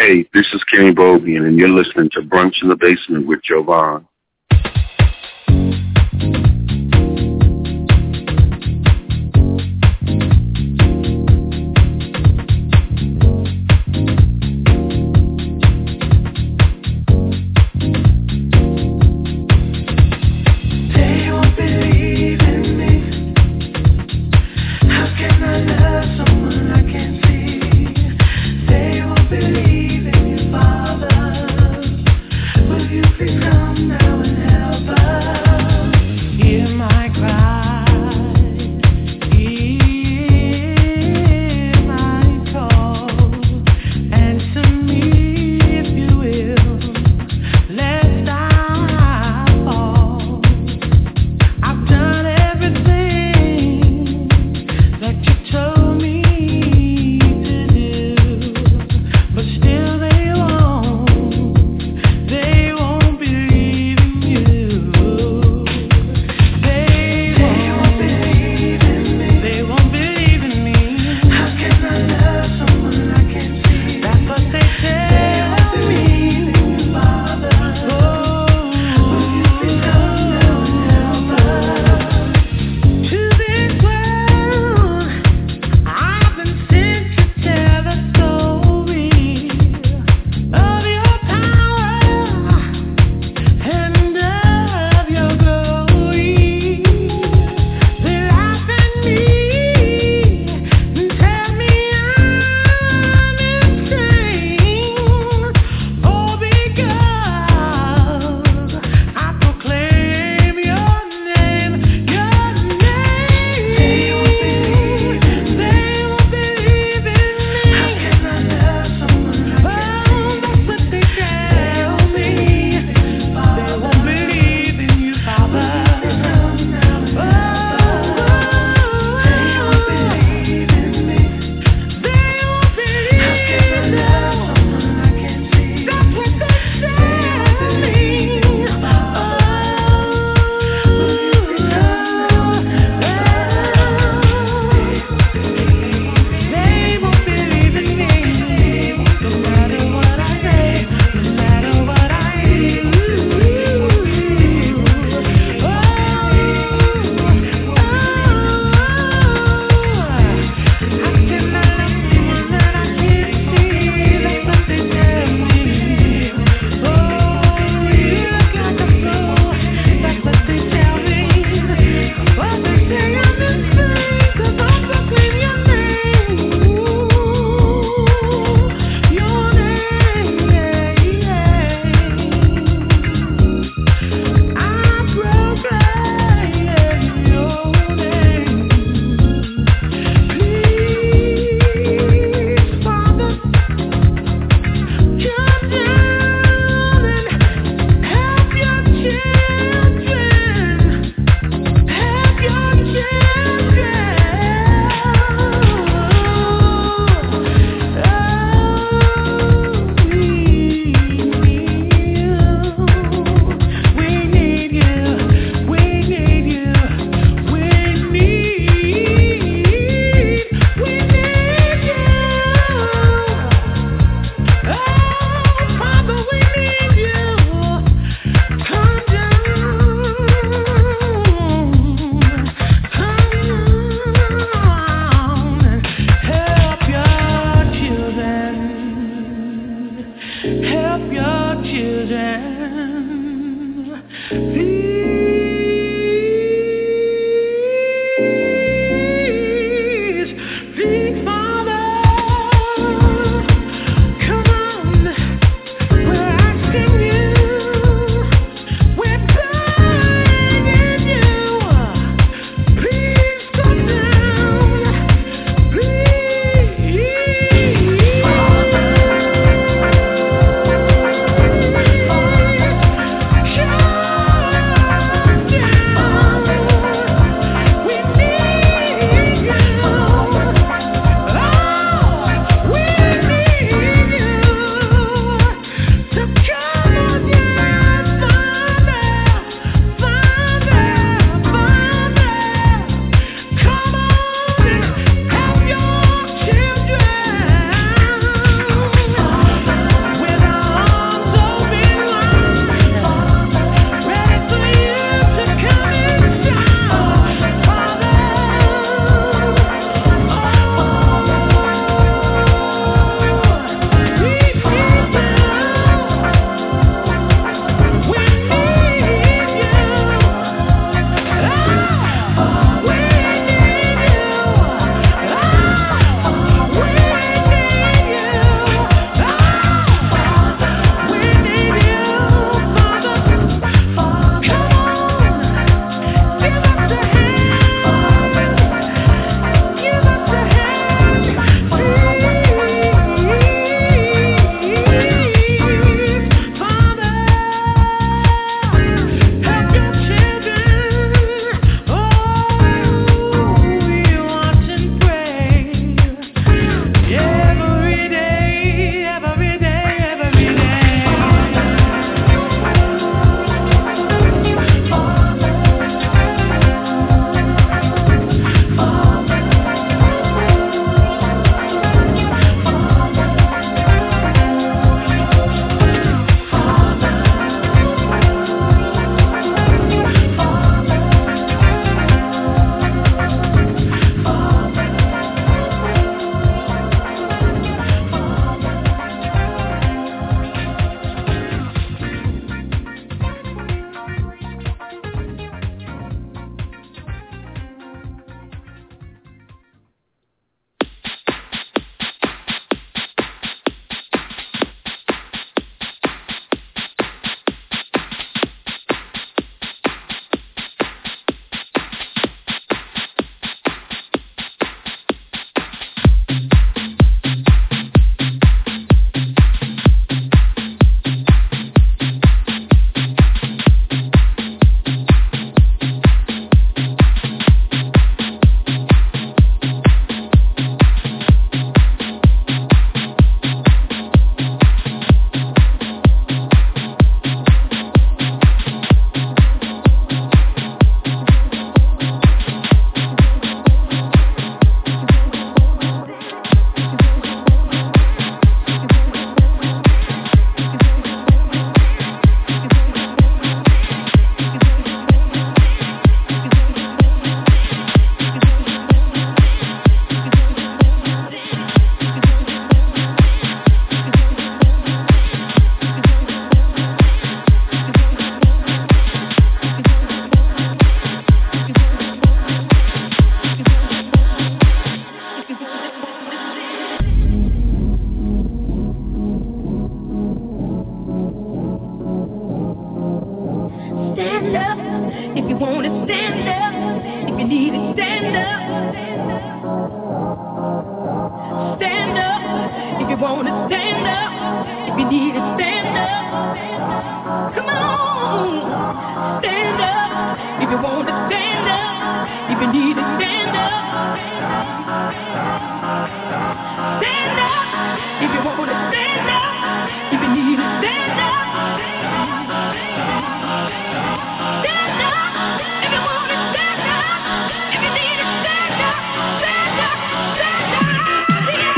Hey, this is Kenny Bobian, and you're listening to Brunch in the Basement with Jovan. if you need to stand up. Stand up if you want to stand up. If you need to stand up. Stand up if you want to stand up. If you need to stand up. Stand up, stand up, yeah.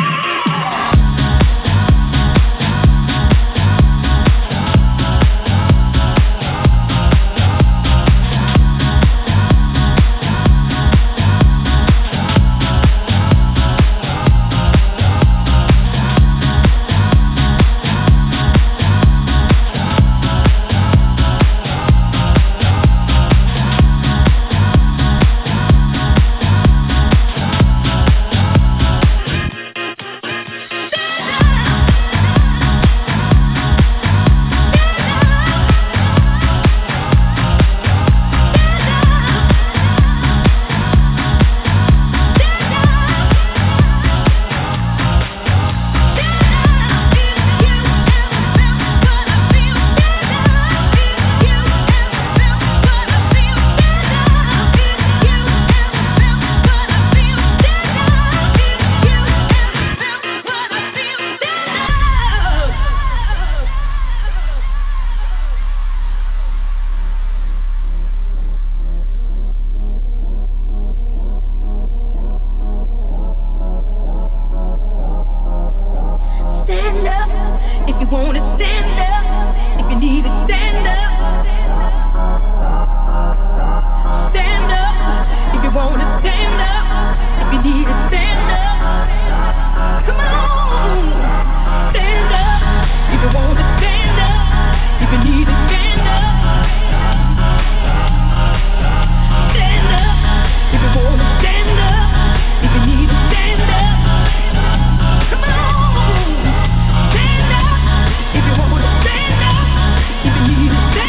Stand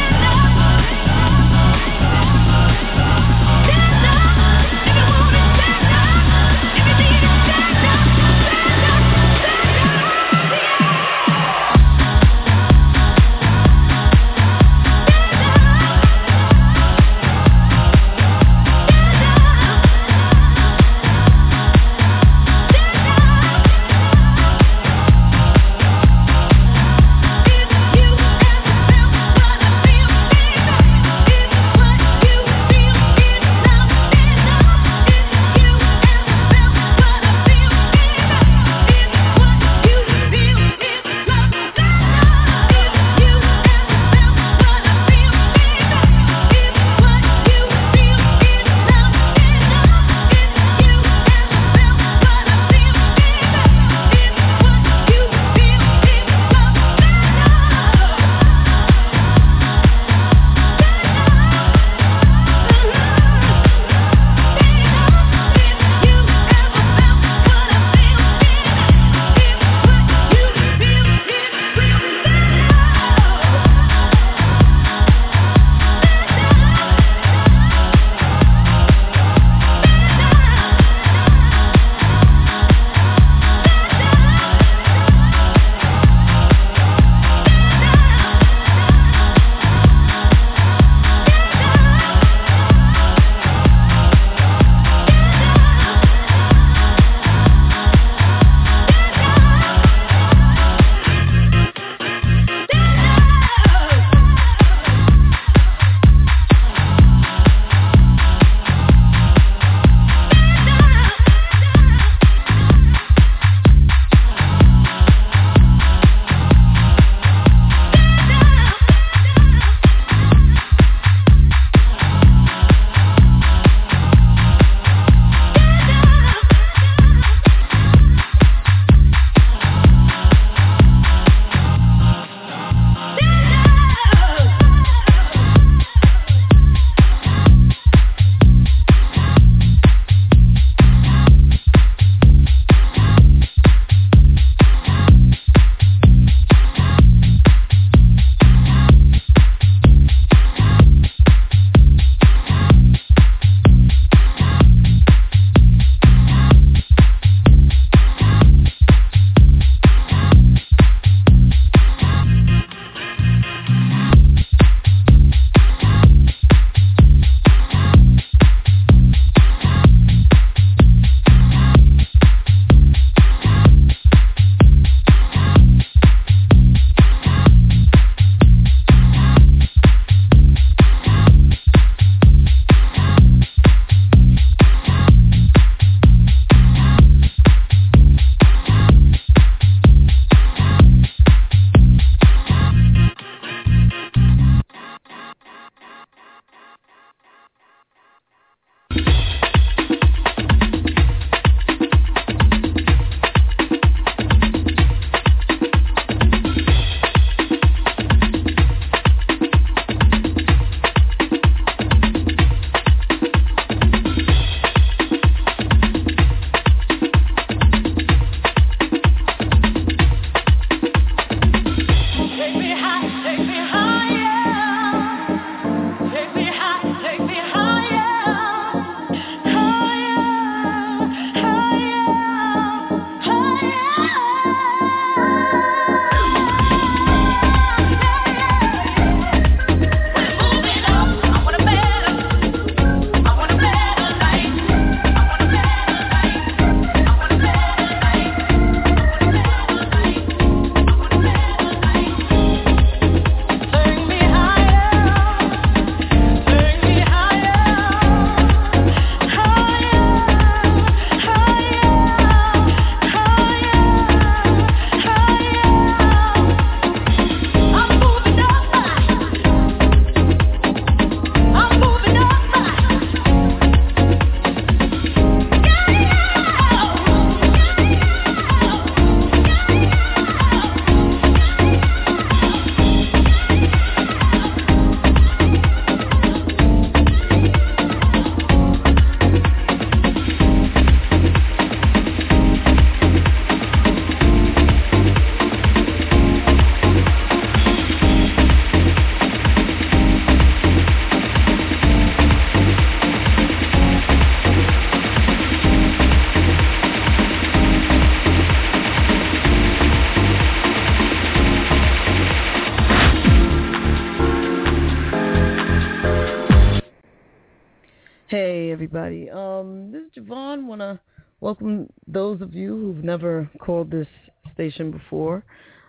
Hey, everybody. This is Javon. Want to welcome those of you who've never called this station before.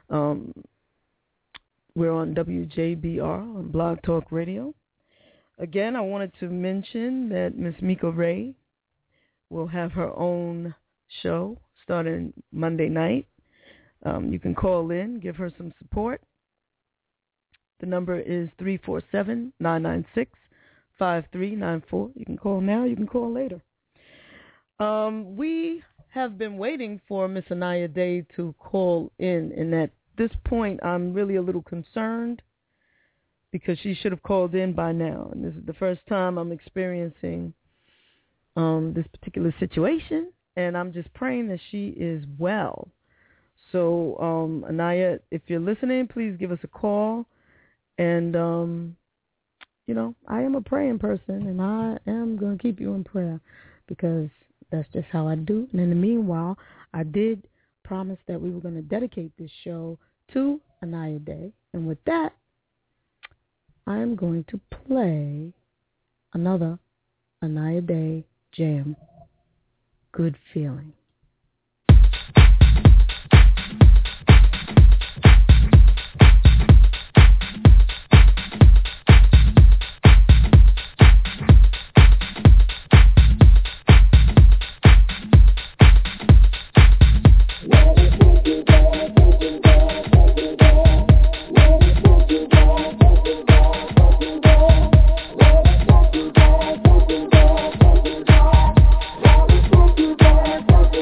We're on WJBR on Blog Talk Radio. Again, I wanted to mention that Miss Mika Ray will have her own show starting Monday night. You can call in, give her some support. The number is 347-996-5394. You can call now, you can call later. We have been waiting for Miss Anaya Day to call in, and at this point I'm really a little concerned because she should have called in by now. And this is the first time I'm experiencing this particular situation, and I'm just praying that she is well. So, Anaya, if you're listening, please give us a call. And, you know, I am a praying person, and I am going to keep you in prayer because that's just how I do. And in the meanwhile, I did promise that we were going to dedicate this show to Anaya Day. And with that, I am going to play another Anaya Day jam, Good Feeling. Good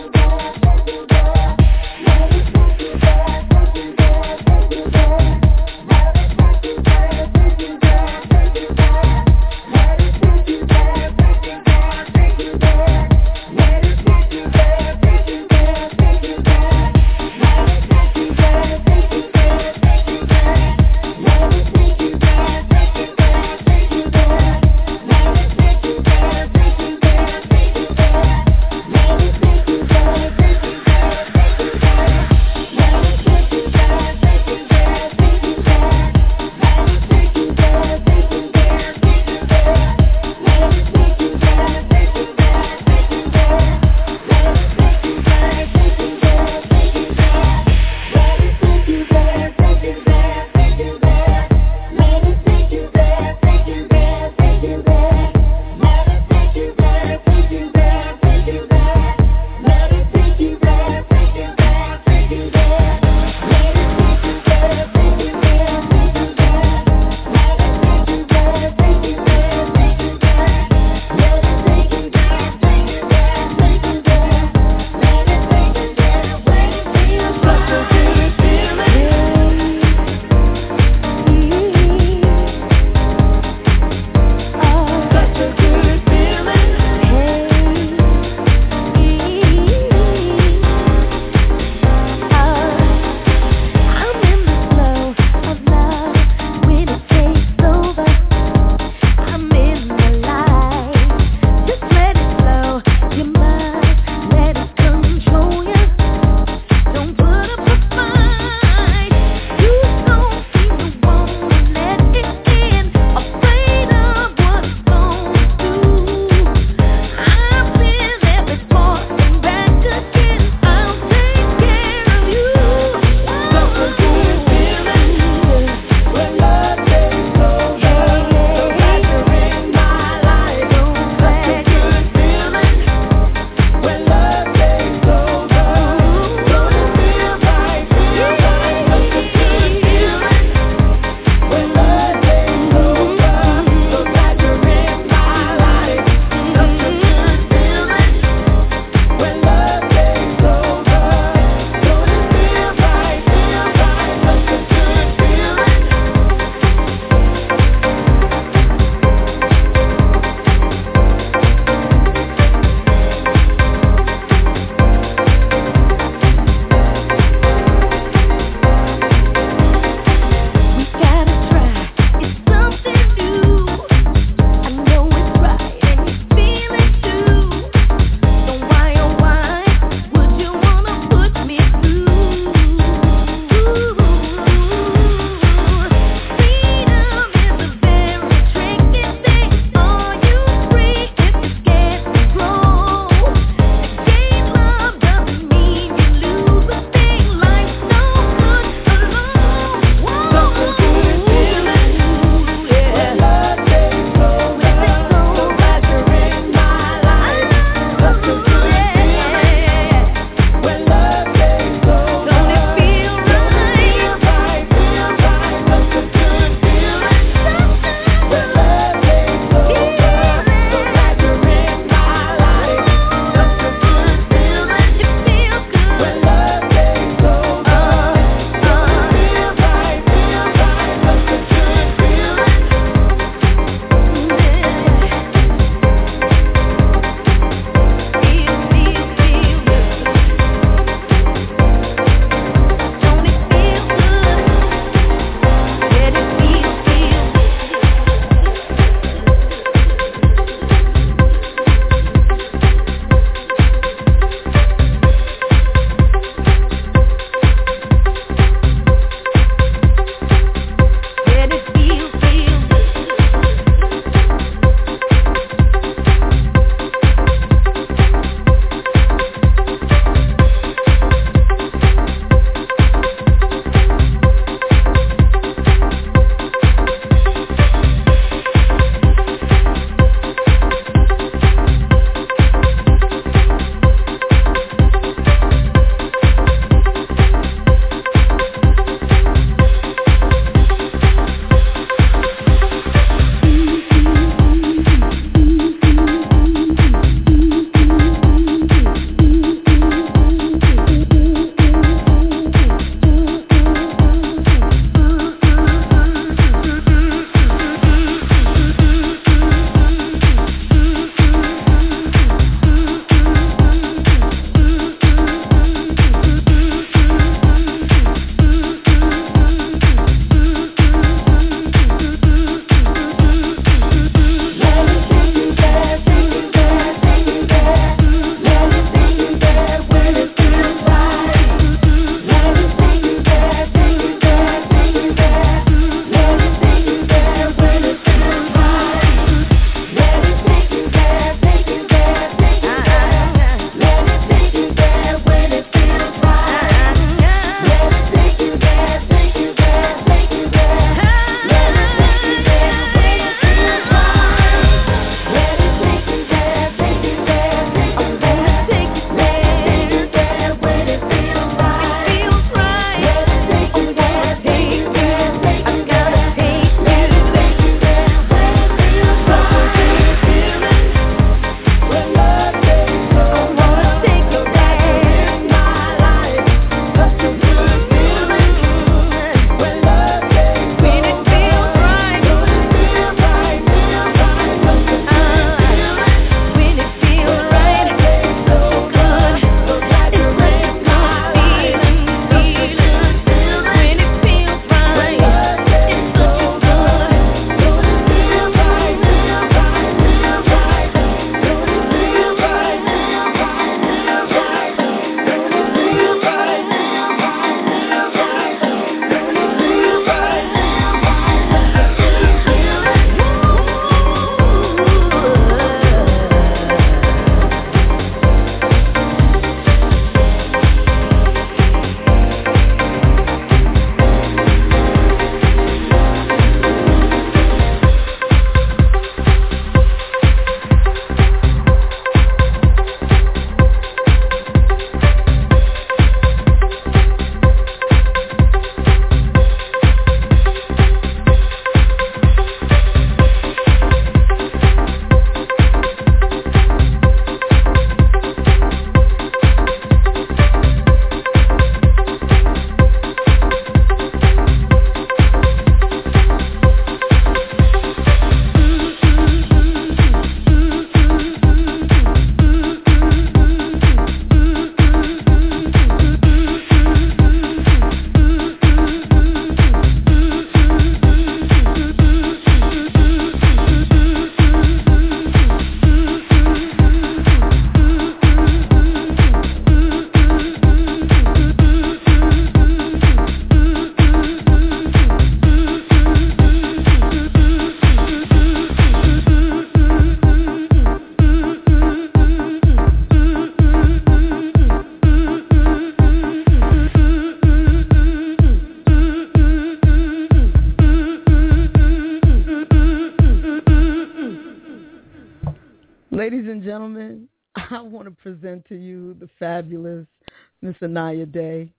Ladies and gentlemen, I want to present to you the fabulous Miss Anaya Day.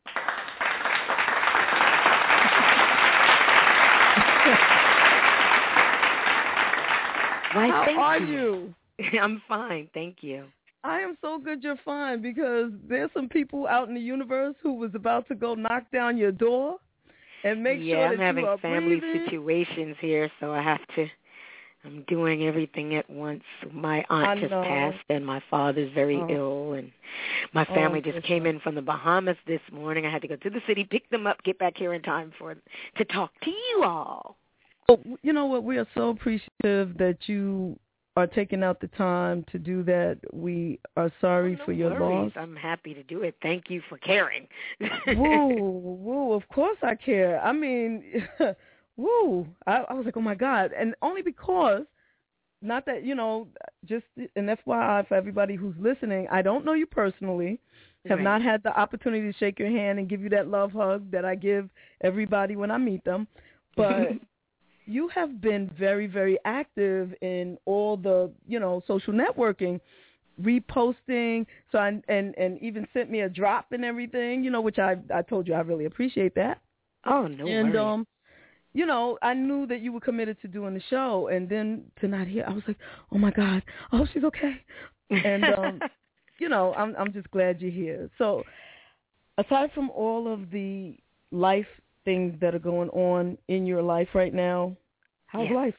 Why, How are you? I'm fine, thank you. I am so good you're fine, because there's some people out in the universe who was about to go knock down your door and make sure that I'm having you are family breathing. situations here, so I'm doing everything at once. My aunt just passed, and my father's very ill, and my family just came in from the Bahamas this morning. I had to go to the city, pick them up, get back here in time to talk to you all. Well, you know what? We are so appreciative that you are taking out the time to do that. We are sorry for your loss. I'm happy to do it. Thank you for caring. Woo, of course I care. I mean, woo. I was like, oh, my God. And only because, not that, just an FYI for everybody who's listening, I don't know you personally, have not had the opportunity to shake your hand and give you that love hug that I give everybody when I meet them. But you have been very, very active in all the, social networking, reposting, so and even sent me a drop and everything, which I told you I really appreciate that. Oh, no worries. I knew that you were committed to doing the show, and then to not hear, I was like, oh, my God, I hope she's okay. And, I'm just glad you're here. So aside from all of the life things that are going on in your life right now, how's life?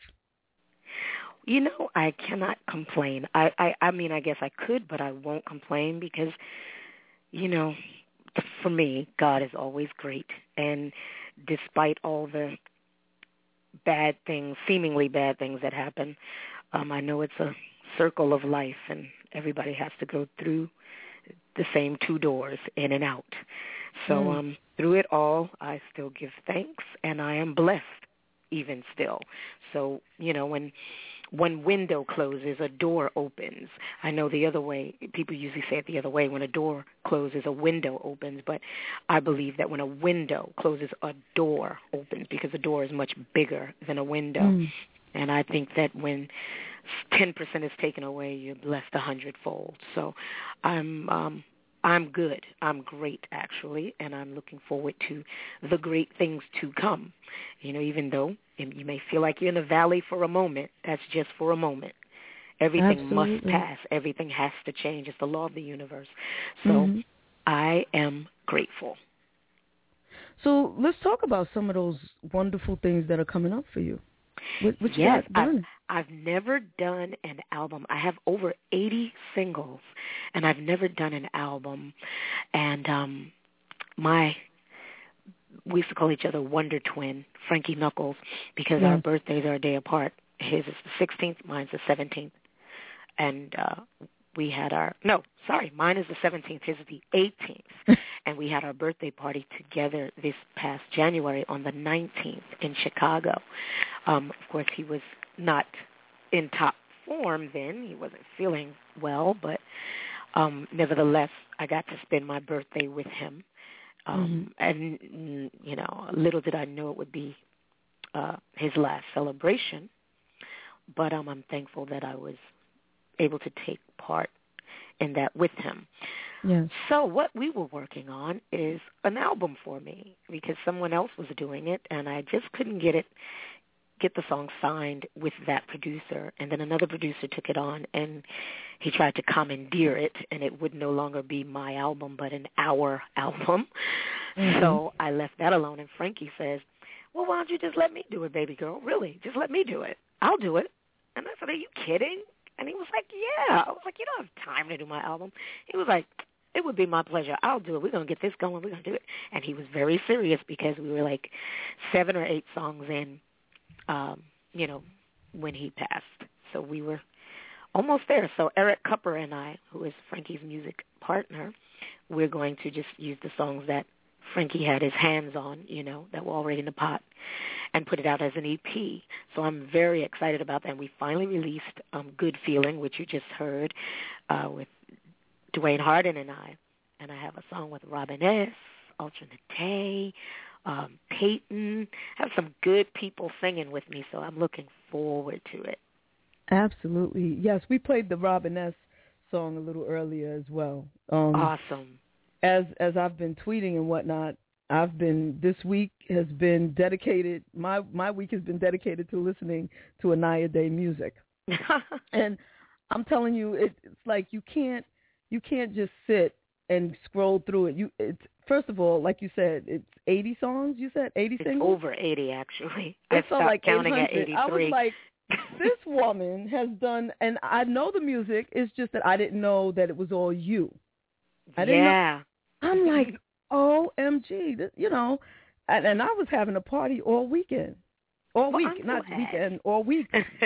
I cannot complain. I mean, I guess I could, but I won't complain because, for me, God is always great. And despite all the bad things, seemingly bad things that happen, I know it's a circle of life, and everybody has to go through the same two doors, in and out. So through it all, I still give thanks, and I am blessed even still. So, when one window closes, a door opens. I know the other way, people usually say it the other way, when a door closes, a window opens, but I believe that when a window closes, a door opens, because a door is much bigger than a window. And I think that when 10% is taken away, you're blessed 100-fold. So I'm good. I'm great, actually, and I'm looking forward to the great things to come. Even though you may feel like you're in the valley for a moment, that's just for a moment. Everything must pass. Everything has to change. It's the law of the universe. So I am grateful. So let's talk about some of those wonderful things that are coming up for you. What you got done? I've never done an album. I have over 80 singles, and I've never done an album. And we used to call each other Wonder Twin, Frankie Knuckles, because our birthdays are a day apart. His is the 16th, mine's the 17th. And mine is the 17th, his is the 18th. And we had our birthday party together this past January on the 19th in Chicago. Of course, he was not in top form then. He wasn't feeling well, but nevertheless, I got to spend my birthday with him. And, little did I know it would be his last celebration. But I'm thankful that I was able to take part in that with him. Yes. So what we were working on is an album for me, because someone else was doing it, and I just couldn't get the song signed with that producer. And then another producer took it on, and he tried to commandeer it, and it would no longer be my album, but an our album. So I left that alone, and Frankie says, well, why don't you just let me do it, baby girl? Really, just let me do it. I'll do it. And I said, are you kidding? And he was like, yeah. I was like, you don't have time to do my album. He was like, it would be my pleasure. I'll do it. We're going to get this going. We're going to do it. And he was very serious, because we were like 7 or 8 songs in, when he passed. So we were almost there. So Eric Cupper and I, who is Frankie's music partner, we're going to just use the songs that Frankie had his hands on, that were already in the pot, and put it out as an EP. So I'm very excited about that. And we finally released Good Feeling, which you just heard, with Dwayne Harden and I. And I have a song with Robin S., Alternate, Peyton. I have some good people singing with me, so I'm looking forward to it. Absolutely. Yes, we played the Robin S. song a little earlier as well. Awesome. As I've been tweeting and whatnot, this week has been dedicated, my week has been dedicated to listening to Anaya Day music. And I'm telling you, it's like you can't just sit and scroll through it. It's first of all, like you said, it's 80 songs. You said 80 it's singles? Over 80, actually. I felt like counting 800. at 83. I was like, this woman has done, and I know the music. It's just that I didn't know that it was all you. I didn't know. I'm like, OMG, and I was having a party all weekend, all week, not weekend, all week.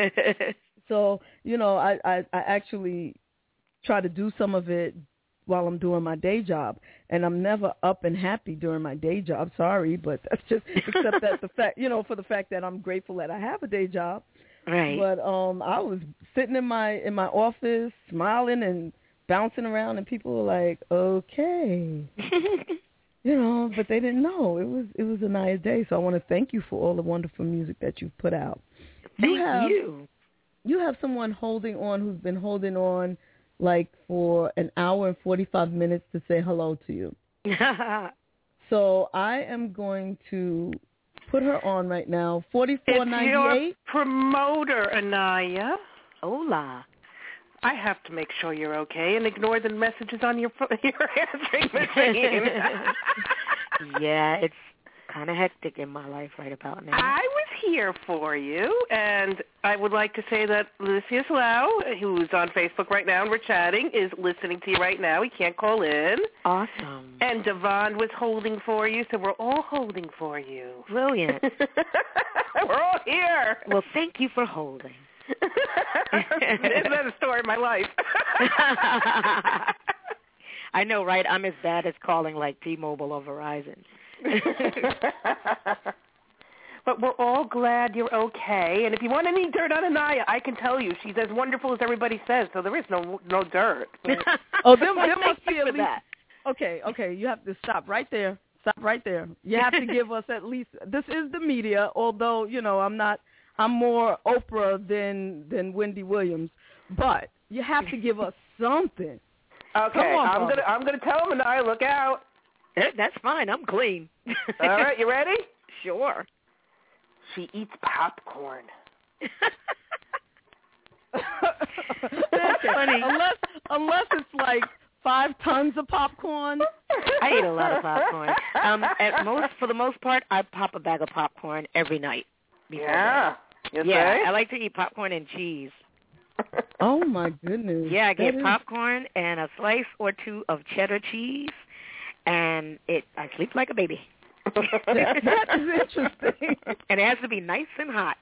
So, I actually try to do some of it while I'm doing my day job, and I'm never up and happy during my day job. Sorry, but that's just except that the fact, for the fact that I'm grateful that I have a day job. Right. But I was sitting in my office, smiling and bouncing around, and people were like, "Okay," but they didn't know it was Anaya Day. So I want to thank you for all the wonderful music that you've put out. Thank you. You have someone holding on who's been holding on like for an hour and 45 minutes to say hello to you. So I am going to put her on right now. 4498. It's your promoter, Anaya. Hola. I have to make sure you're okay and ignore the messages on your answering machine. Yeah, it's kind of hectic in my life right about now. I was here for you, and I would like to say that Lucius Lau, who's on Facebook right now and we're chatting, is listening to you right now. He can't call in. Awesome. And Devon was holding for you, so we're all holding for you. Brilliant. We're all here. Well, thank you for holding. Isn't that a story of my life? I know, right? I'm as bad as calling like T-Mobile or Verizon. But we're all glad you're okay. And if you want any dirt on Anaya, I can tell you she's as wonderful as everybody says. So there is no dirt. There must be at least. That. Okay. You have to stop right there. Stop right there. You have to give us at least. This is the media, although I'm not. I'm more Oprah than Wendy Williams, but you have to give us something. Okay, I'm gonna tell him, Anaya, look out. That's fine. I'm clean. All right, you ready? Sure. She eats popcorn. That's funny. Unless it's like 5 tons of popcorn. I eat a lot of popcorn. For the most part, I pop a bag of popcorn every night. Yeah. I like to eat popcorn and cheese. Oh my goodness. Yeah, I get popcorn and a slice or two of cheddar cheese, and I sleep like a baby. That is interesting. And it has to be nice and hot.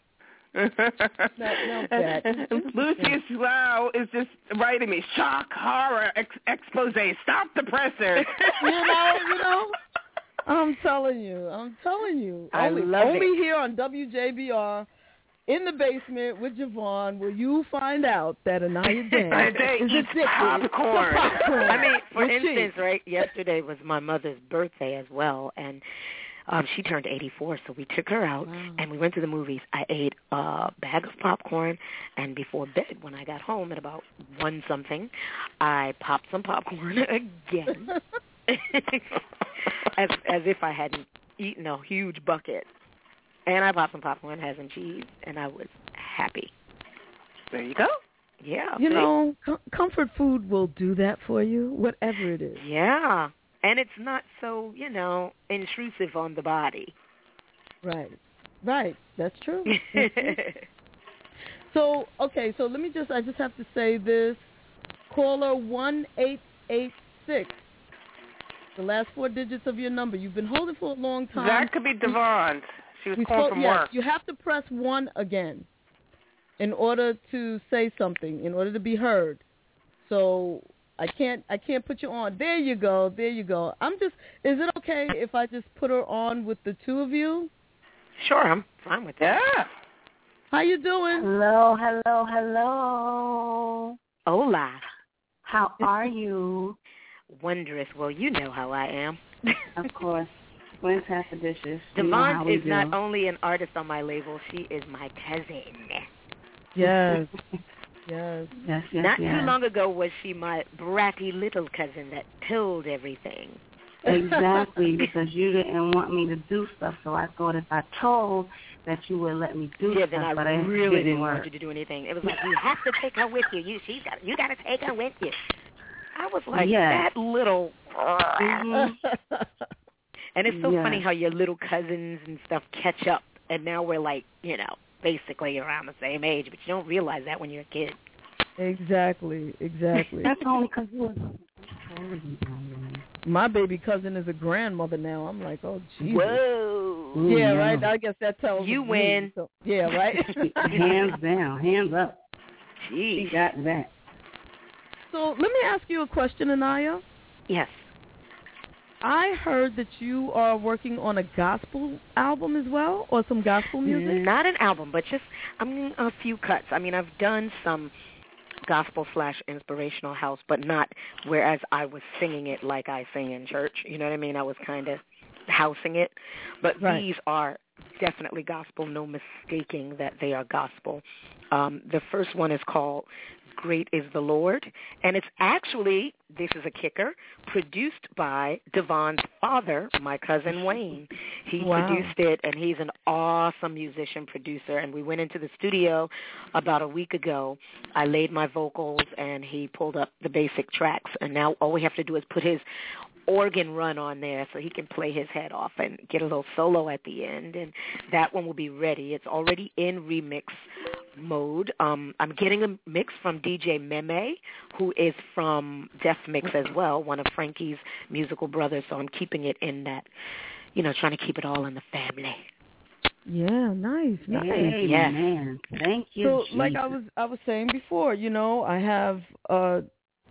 Lucius Lau is just writing me, shock, horror, expose, stop the presser. you know. I'm telling you. Only here on WJBR in the basement with Javon will you find out that Anaya Day is addicted to popcorn. I mean, for instance, right, yesterday was my mother's birthday as well, and she turned 84, so we took her out, and we went to the movies. I ate a bag of popcorn, and before bed, when I got home at about 1-something, I popped some popcorn again, as if I hadn't eaten a huge bucket. And I popped some popcorn, had some cheese, and I was happy. There you go. Yeah. Comfort food will do that for you, whatever it is. Yeah. And it's not so, intrusive on the body. Right. That's true. So let me I just have to say this. Caller 1886. The last 4 digits of your number. You've been holding for a long time. That could be Devon. She was calling from work. You have to press 1 again in order to say something, in order to be heard. So I can't put you on. There you go. Is it okay if I just put her on with the 2 of you? Sure, I'm fine with that. Yeah. How you doing? Hello. Hola. How are you? Wondrous. Well, you know how I am. Of course. When's half the dishes? Devon is not only an artist on my label, she is my cousin. Yes. Yes. Yes, yes, Not yes. too long ago was she my bratty little cousin that told everything. Exactly, because you didn't want me to do stuff, so I thought if I told that you would let me do stuff, then I but it really didn't work. want you to do anything. It was like, you have to take her with you. You got to take her with you. I was like, that little. Mm-hmm. And it's so funny how your little cousins and stuff catch up, and now we're like, basically around the same age, but you don't realize that when you're a kid. Exactly. That's only because you were. My baby cousin is a grandmother now. I'm like, oh, Jesus. Whoa. Ooh, yeah, right? I guess that tells you win. So, yeah, right? Hands down. Hands up. Jeez. She got that. So let me ask you a question, Anaya. Yes. I heard that you are working on a gospel album as well, or some gospel music? Not an album, but just a few cuts. I mean, I've done some gospel/inspirational house, but not whereas I was singing it like I sing in church. You know what I mean? I was kind of housing it. But these are definitely gospel, no mistaking that they are gospel. The first one is called Great is the Lord, and it's actually, this is a kicker, produced by Devon's father, my cousin Wayne. He produced it, and he's an awesome musician producer, and we went into the studio about a week ago. I laid my vocals, and he pulled up the basic tracks, and now all we have to do is put his organ run on there so he can play his head off and get a little solo at the end, and that one will be ready. It's already in remix mode. I'm getting a mix from DJ Meme, who is from Def Mix as well, one of Frankie's musical brothers, so I'm keeping it in that, trying to keep it all in the family. Yeah, nice. Hey, yes. Man. Thank you. So, Jesus. like I was saying before, I have a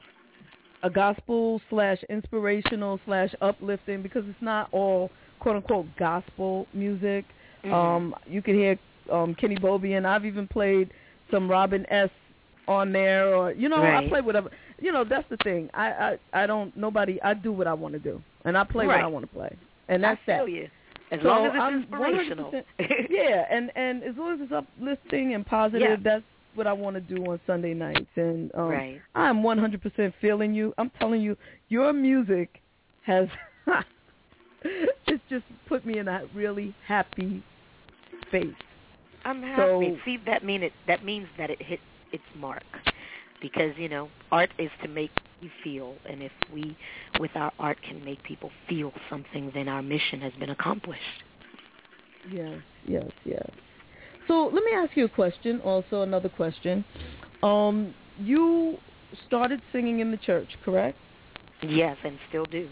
gospel/inspirational/uplifting, because it's not all quote unquote gospel music. Mm-hmm. You can hear Kenny Bobby, and I've even played some Robin S. on there, or I play whatever. That's the thing. I do what I want to do, and I play what I want to play, and that's that. You. As long as it's inspirational. Yeah, and as long as it's uplifting and positive, that's what I want to do on Sunday nights. And I'm 100% feeling you. I'm telling you, your music has it's just put me in a really happy space. I'm happy. See, that means that it hit its mark, because art is to make you feel, and if we, with our art, can make people feel something, then our mission has been accomplished. Yes. So let me ask you a question. Also, another question. You started singing in the church, correct? Yes, and still do.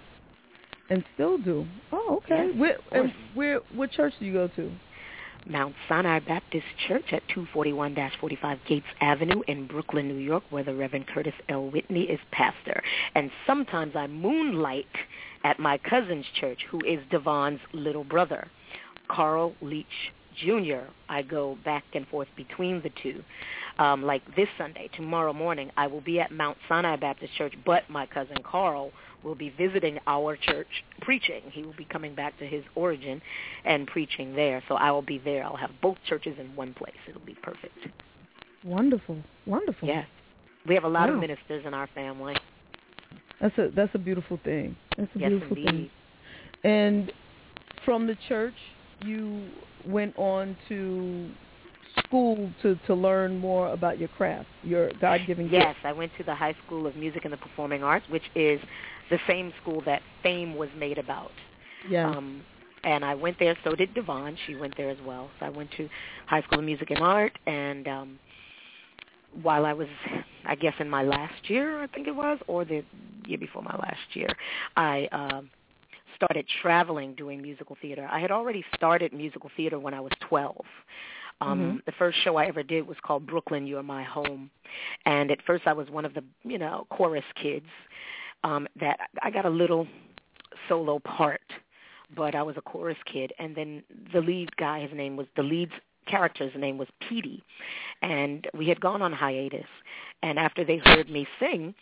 Oh, okay. Yes, what church do you go to? Mount Sinai Baptist Church at 241-45 Gates Avenue in Brooklyn, New York, where the Reverend Curtis L. Whitney is pastor. And sometimes I moonlight at my cousin's church, who is Devon's little brother, Carl Leach Jr. I go back and forth between the two. Like this Sunday, tomorrow morning, I will be at Mount Sinai Baptist Church, but my cousin Carl will be visiting our church preaching. He will be coming back to his origin and preaching there. So I will be there. I'll have both churches in one place. It'll be perfect. Wonderful. Yes. We have a lot of ministers in our family. That's a beautiful thing. That's a beautiful thing. Indeed. And from the church, you went on to school to learn more about your craft, your God-given gift. Yes, I went to the High School of Music and the Performing Arts, which is the same school that Fame was made about. Yeah. And I went there, so did Devon. She went there as well. So I went to High School of Music and Art, and while I was, I guess, in my last year, I think it was, or the year before my last year, I started traveling doing musical theater. I had already started musical theater when I was 12. The first show I ever did was called Brooklyn, You're My Home. And at first I was one of the, chorus kids that I got a little solo part, but I was a chorus kid. And then the lead guy, the lead character's name was Petey. And we had gone on hiatus. And after they heard me sing,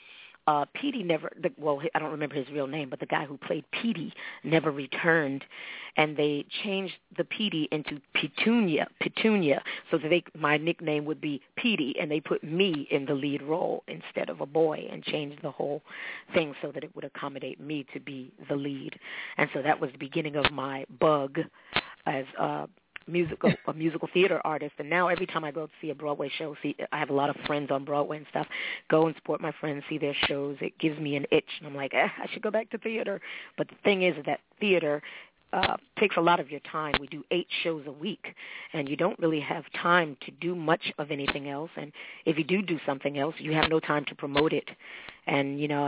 Petey I don't remember his real name, but the guy who played Petey never returned, and they changed the Petey into Petunia, so that my nickname would be Petey, and they put me in the lead role instead of a boy, and changed the whole thing so that it would accommodate me to be the lead. And so that was the beginning of my bug as a musical theater artist. And now every time I go to see a Broadway show, I have a lot of friends on Broadway and stuff, go and support my friends, see their shows. It gives me an itch, and I'm like, I should go back to theater. But the thing is that theater takes a lot of your time. We do 8 shows a week, and you don't really have time to do much of anything else. And if you do something else, you have no time to promote it. And, you know,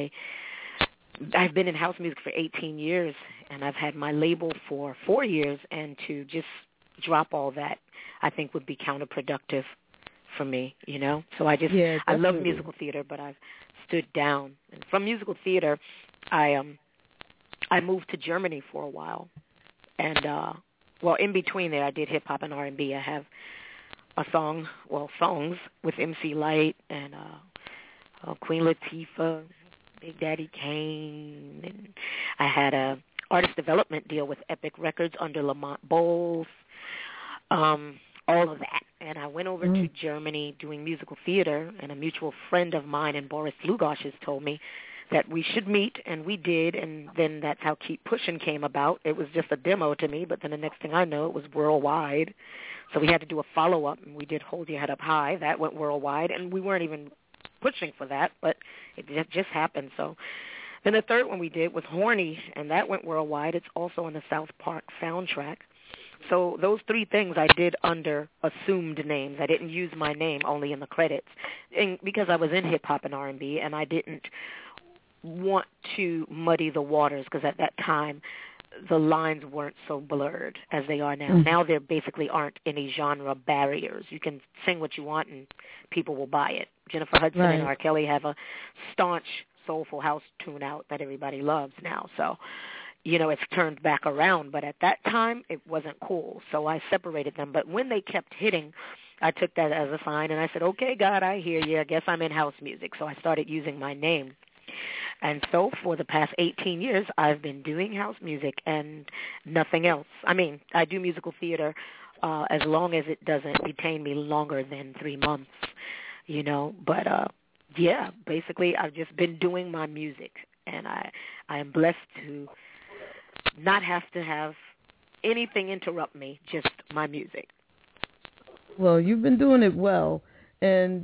I've been in house music for 18 years, and I've had my label for 4 years, and to just drop all that, I think, would be counterproductive for me, you know? So I love musical theater, but I've stood down. And from musical theater, I moved to Germany for a while. And, in between there, I did hip-hop and R&B. I have songs with MC Lyte and Queen Latifah, Big Daddy Kane. And I had a artist development deal with Epic Records under Lamont Bowles. All of that. And I went over to Germany doing musical theater, and a mutual friend of mine, and Boris Lugosh, has told me that we should meet, and we did, and then that's how Keep Pushing came about. It was just a demo to me, but then the next thing I know, it was worldwide. So we had to do a follow-up, and we did Hold Your Head Up High. That went worldwide, and we weren't even pushing for that, but it just happened. So then the third one we did was Horny, and that went worldwide. It's also on the South Park soundtrack. So those 3 things I did under assumed names. I didn't use my name, only in the credits, and because I was in hip-hop and R&B, and I didn't want to muddy the waters, because at that time the lines weren't so blurred as they are now. Now there basically aren't any genre barriers. You can sing what you want and people will buy it. Jennifer Hudson and R. Kelly have a staunch soulful house tune out that everybody loves now. So, you know, it's turned back around, but at that time it wasn't cool. So I separated them. But when they kept hitting, I took that as a sign, and I said, okay, God, I hear you. I guess I'm in house music. So I started using my name. And so for the past 18 years, I've been doing house music and nothing else. I mean, I do musical theater as long as it doesn't retain me longer than 3 months, you know. But, yeah, basically I've just been doing my music, and I am blessed to not have to have anything interrupt me, just my music. Well, you've been doing it well. And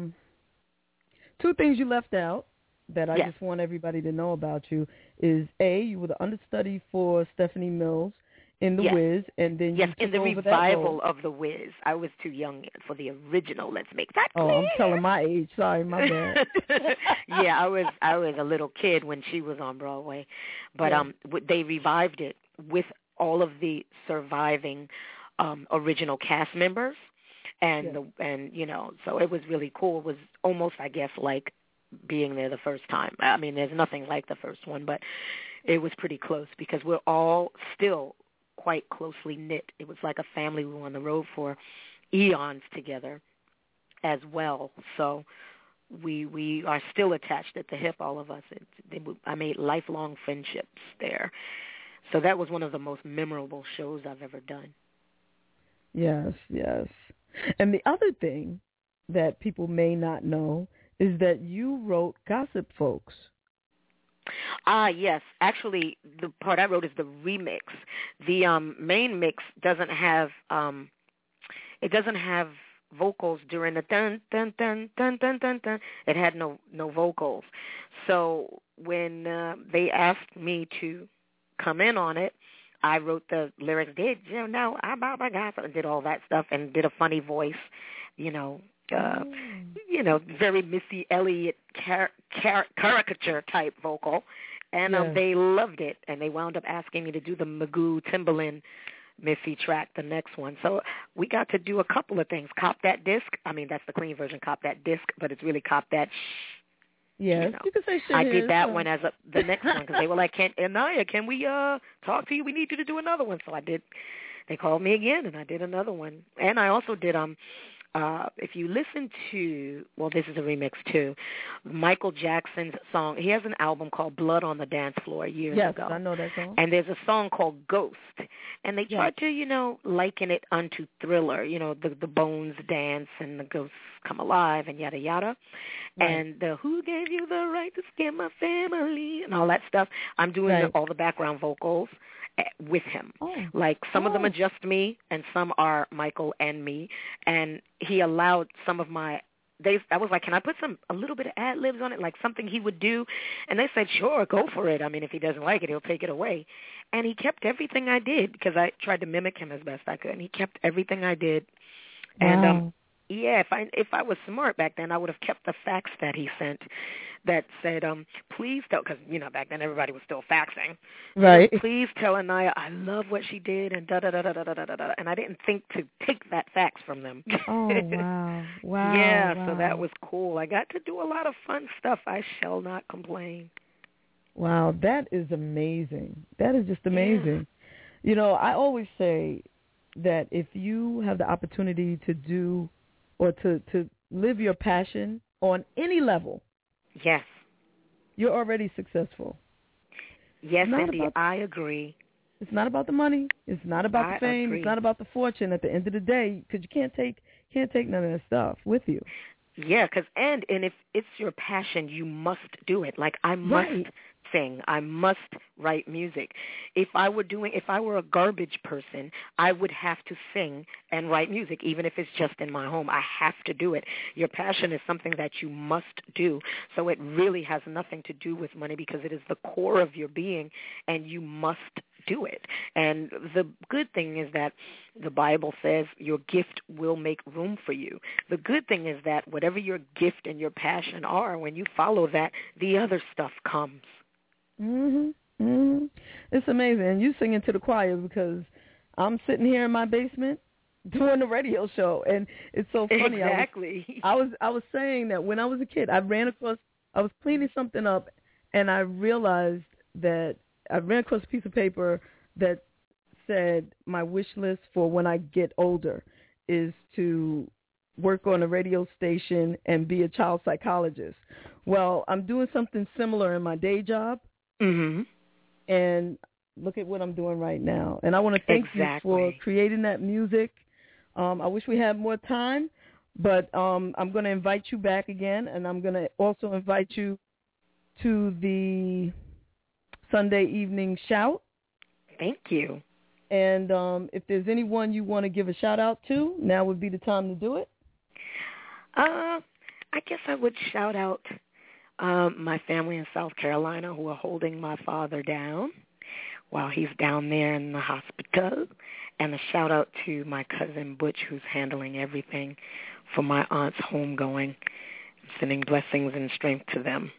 2 things you left out that I just want everybody to know about you is, A, you were the understudy for Stephanie Mills in The Wiz, and then you took in the over revival that of The Wiz. I was too young for the original. Let's make that clear. Oh, I'm telling my age. Sorry, my bad. Yeah, I was a little kid when she was on Broadway, but they revived it with all of the surviving original cast members, and you know, so it was really cool. It was almost, I guess, like being there the first time. I mean, there's nothing like the first one, but it was pretty close because we're all still quite closely knit. It was like a family. We were on the road for eons together as well. So we are still attached at the hip, all of us. I made lifelong friendships there. So that was one of the most memorable shows I've ever done. Yes, yes. And the other thing that people may not know is that you wrote Gossip Folks. Yes. Actually, the part I wrote is the remix. The main mix doesn't have vocals during the dun dun dun dun dun dun dun. It had no vocals. So when they asked me to come in on it, I wrote the lyrics. Did you know about my gossip? And did all that stuff and did a funny voice, you know, very Missy Elliott caricature type vocal, and they loved it, and they wound up asking me to do the Magoo Timbaland Missy track, the next one. So we got to do a couple of things. Cop That Disc. I mean, that's the clean version, Cop That Disc, but it's really Cop That Yes, you know. You can say shit. I did that one as the next one because they were like, Anaya, can we talk to you? We need you to do another one. So I did. They called me again, and I did another one. And I also did if you listen to, well, this is a remix too, Michael Jackson's song. He has an album called Blood on the Dance Floor years ago. Yes, I know that song. And there's a song called Ghost. And they tried to, liken it unto Thriller, the bones dance and the ghosts come alive and yada, yada. Right. And the who gave you the right to scare my family and all that stuff. I'm doing all the background vocals with him. Like some of them are just me and some are Michael and me. And he allowed some of I was like, can I put a little bit of ad-libs on it, like something he would do? And they said, sure, go for it. I mean, if he doesn't like it, he'll take it away. And he kept everything I did because I tried to mimic him as best I could. And he kept everything I did. Wow. And, if I was smart back then, I would have kept the fax that he sent that said, please tell, because, back then everybody was still faxing. Right. Please tell Anaya I love what she did and da-da-da-da-da-da-da-da. And I didn't think to take that fax from them. Oh, wow. Wow. Yeah, wow. So that was cool. I got to do a lot of fun stuff. I shall not complain. Wow, that is amazing. That is just amazing. Yeah. I always say that if you have the opportunity to do or to live your passion on any level, yes, you're already successful. Yes, Cindy, I agree. It's not about the money. It's not about the fame. Agree. It's not about the fortune at the end of the day, because you can't take none of that stuff with you. Yeah, and if it's your passion, you must do it. Like I must sing. I must write music. If I were a garbage person, I would have to sing and write music, even if it's just in my home. I have to do it. Your passion is something that you must do. So it really has nothing to do with money because it is the core of your being, and you must do it. And the good thing is that the Bible says your gift will make room for you. The good thing is that whatever your gift and your passion are, when you follow that, the other stuff comes. Mhm. Mhm. It's amazing. And you singing to the choir because I'm sitting here in my basement doing a radio show, and it's so funny. Exactly. I was saying that when I was a kid, I was cleaning something up, and I realized that I ran across a piece of paper that said my wish list for when I get older is to work on a radio station and be a child psychologist. Well, I'm doing something similar in my day job. Mm-hmm. And look at what I'm doing right now. And I want to thank you for creating that music. I wish we had more time, but I'm going to invite you back again, and I'm going to also invite you to the Sunday evening shout. Thank you. And if there's anyone you want to give a shout-out to, now would be the time to do it. I guess I would shout out my family in South Carolina who are holding my father down while he's down there in the hospital. And a shout-out to my cousin Butch, who's handling everything for my aunt's homegoing, sending blessings and strength to them.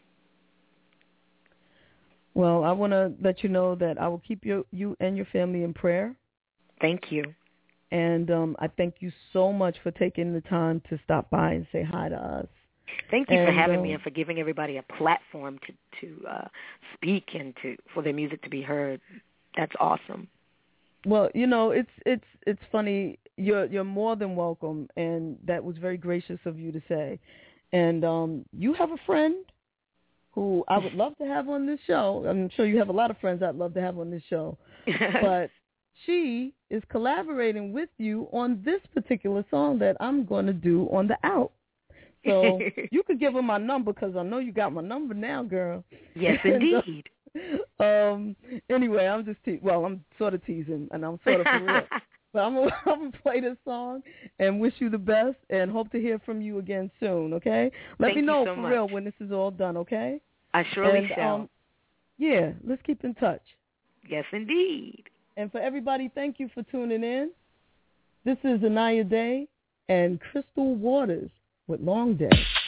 Well, I want to let you know that I will keep you and your family in prayer. Thank you. And I thank you so much for taking the time to stop by and say hi to us. Thank you for having me and for giving everybody a platform to speak and for their music to be heard. That's awesome. Well, it's funny. You're more than welcome, and that was very gracious of you to say. And you have a friend who I would love to have on this show. I'm sure you have a lot of friends I'd love to have on this show. But she is collaborating with you on this particular song that I'm going to do on the out. So you could give her my number because I know you got my number now, girl. Yes, indeed. Anyway, I'm sort of teasing, and I'm sort of for real. But I'm going to play this song and wish you the best and hope to hear from you again soon, okay? Let me know for real when this is all done, okay? I surely shall. Yeah, let's keep in touch. Yes, indeed. And for everybody, thank you for tuning in. This is Anaya Day and Crystal Waters with Long Day.